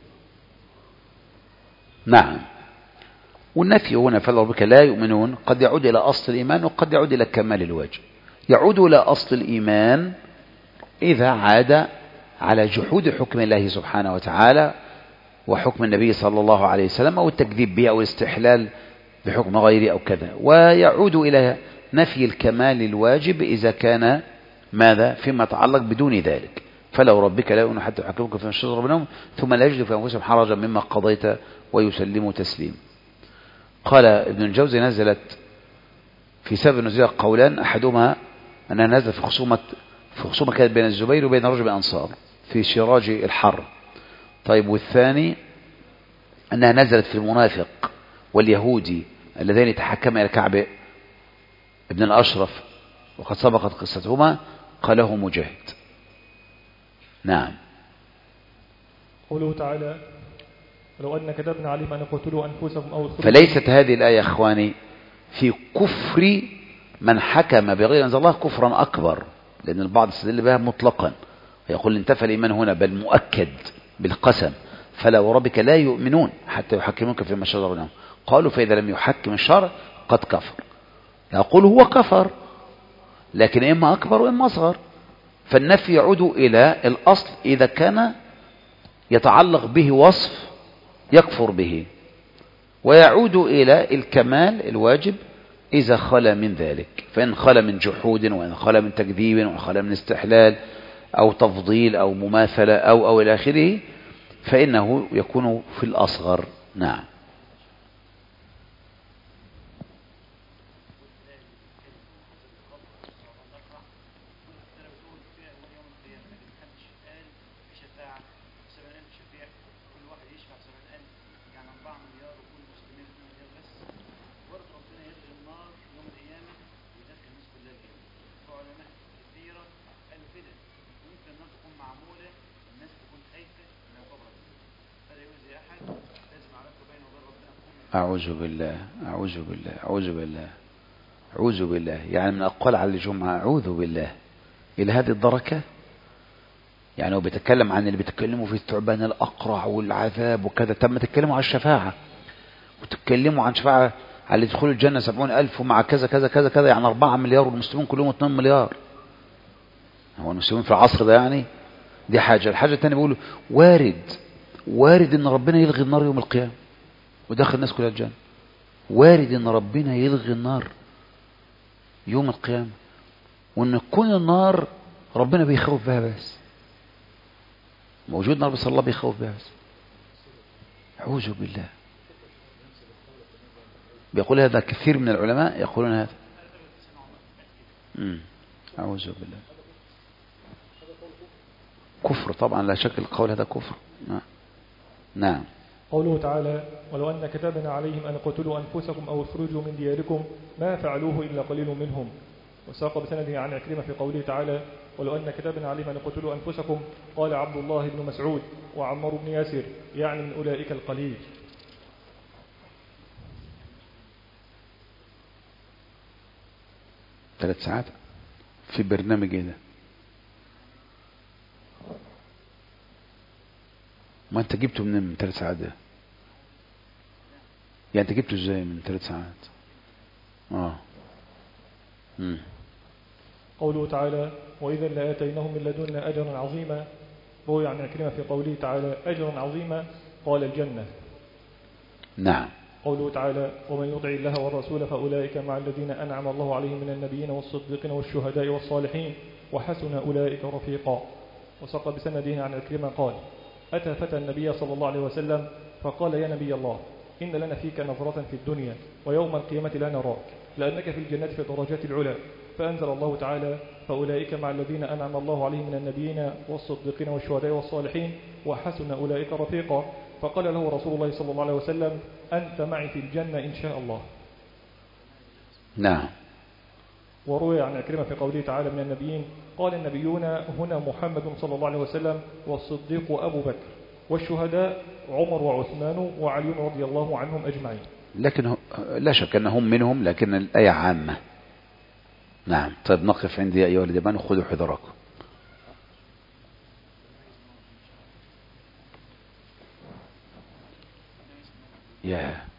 نعم. والنفي هنا فلا وربك لا يؤمنون قد يعود إلى أصل الإيمان، وقد يعود إلى كمال الواجب. يعود إلى أصل الإيمان إذا عاد على جحود حكم الله سبحانه وتعالى وحكم النبي صلى الله عليه وسلم، أو التكذيب به، أو الاستحلال بحكم غيره أو كذا. ويعود إلى نفي الكمال الواجب إذا كان ماذا فيما يتعلق بدون ذلك. فلا وربك لا يؤمنون حتى يحكموك فيما شجر بينهم ثم لا يجدوا في أنفسهم حرجا مما قضيت ويسلموا تسليما. قال ابن الجوزي نزلت في سبب نزول قولان، أحدهما أنها نزلت في خصومة كانت بين الزبير وبين رجل الأنصار في شراج الحر. طيب والثاني أنها نزلت في المنافق واليهودي اللذين يتحكما إلى كعب ابن الأشرف، وقد سبقت قصتهما. قاله مجاهد. نعم. قوله تعالى لو أن كتبنا عليهم أن يقتلوا أنفسهم أو يخرجوا. فليست هذه الآية أخواني في كفر من حكم بغير أنزل الله كفرا أكبر، لأن البعض يستدل بها مطلقا ويقول انتفى الإيمان هنا، بل مؤكد بالقسم. فلا وربك لا يؤمنون حتى يحكموك فيما شجر بينهم. قالوا فإذا لم يحكم الشرع قد كفر. يقول هو كفر، لكن إما أكبر وإما أصغر. فالنفي يعود إلى الأصل إذا كان يتعلق به وصف يكفر به، ويعود إلى الكمال الواجب إذا خلى من ذلك. فإن خلى من جحود، وإن خلى من تكذيب، وإن خلى من استحلال أو تفضيل أو مماثلة أو إلى آخره، فإنه يكون في الأصغر. نعم. أعوذ بالله أعوذ بالله أعوذ بالله أعوذ بالله. يعني من أقوال على الجمعة أعوذ بالله إلى هذه الدركة. يعني هو بيتكلم عن اللي بيتكلموا في الثعبان الأقرع والعذاب وكذا. طب ما تتكلموا عن الشفاعة وتتكلموا عن شفاعة على اللي يدخلوا الجنة 70,000 ومع كذا كذا كذا كذا، يعني 4 مليار والمسلمين كلهم 2 مليار. هو المسلمين في العصر ده يعني دي حاجة. الحاجة الثانية بيقولوا وارد ان ربنا يلغي النار يوم القيامة ودخل الناس كلها الجنة. وارد ان ربنا يلغي النار يوم القيامة، وان تكون النار ربنا بيخوف بها بس، موجود نار بس الله بيخوف بها بس. أعوذ بالله. بيقول هذا كثير من العلماء يقولون هذا. أعوذ بالله. كفر طبعا لا شك، القول هذا كفر. نعم. قوله تعالى ولو أن كتبنا عليهم أن قتلوا أنفسكم أو اخرجوا من دياركم ما فعلوه إلا قليل منهم. وساق بسنده عن عكرمة في قوله تعالى ولو أن كتبنا عليهم أن قتلوا أنفسكم قال عبد الله بن مسعود وعمار بن ياسر يعني من أولئك القليل. 3 ساعات في برنامج ايه ده؟ ما انت جبته من 3 ساعات ده؟ يعني انت جبته ازاي من 3 ساعات؟ قوله تعالى وإذا لآتيناهم من لدنا أجرا عظيما. روي عن عكرمة في قوله تعالى أجرا عظيما قال الجنة. نعم. قوله تعالى ومن يطع الله والرسول فأولئك مع الذين أنعم الله عليهم من النبيين والصديقين والشهداء والصالحين وحسن أولئك رفيقا. وساق بسنده عن عكرمة قال أتى فتى النبي صلى الله عليه وسلم فقال يا نبي الله إن لنا فيك نظرة في الدنيا ويوم القيامة لا نراك لأنك في الجنة في درجات العلا. فأنزل الله تعالى فأولئك مع الذين أنعم الله عليهم من النبيين والصديقين والشهداء والصالحين وحسن أولئك رفيقا. فقال له رسول الله صلى الله عليه وسلم أنت معي في الجنة إن شاء الله. نعم. وروي عن عكرمة في قوله تعالى من النبيين قال النبيون هنا محمد صلى الله عليه وسلم والصديق أبو بكر والشهداء عمر وعثمان وعلي رضي الله عنهم أجمعين. لكن لا شك أنهم منهم، لكن الآية عامة. نعم. طيب نقف عندي أيها الذين خذوا حذركم. يا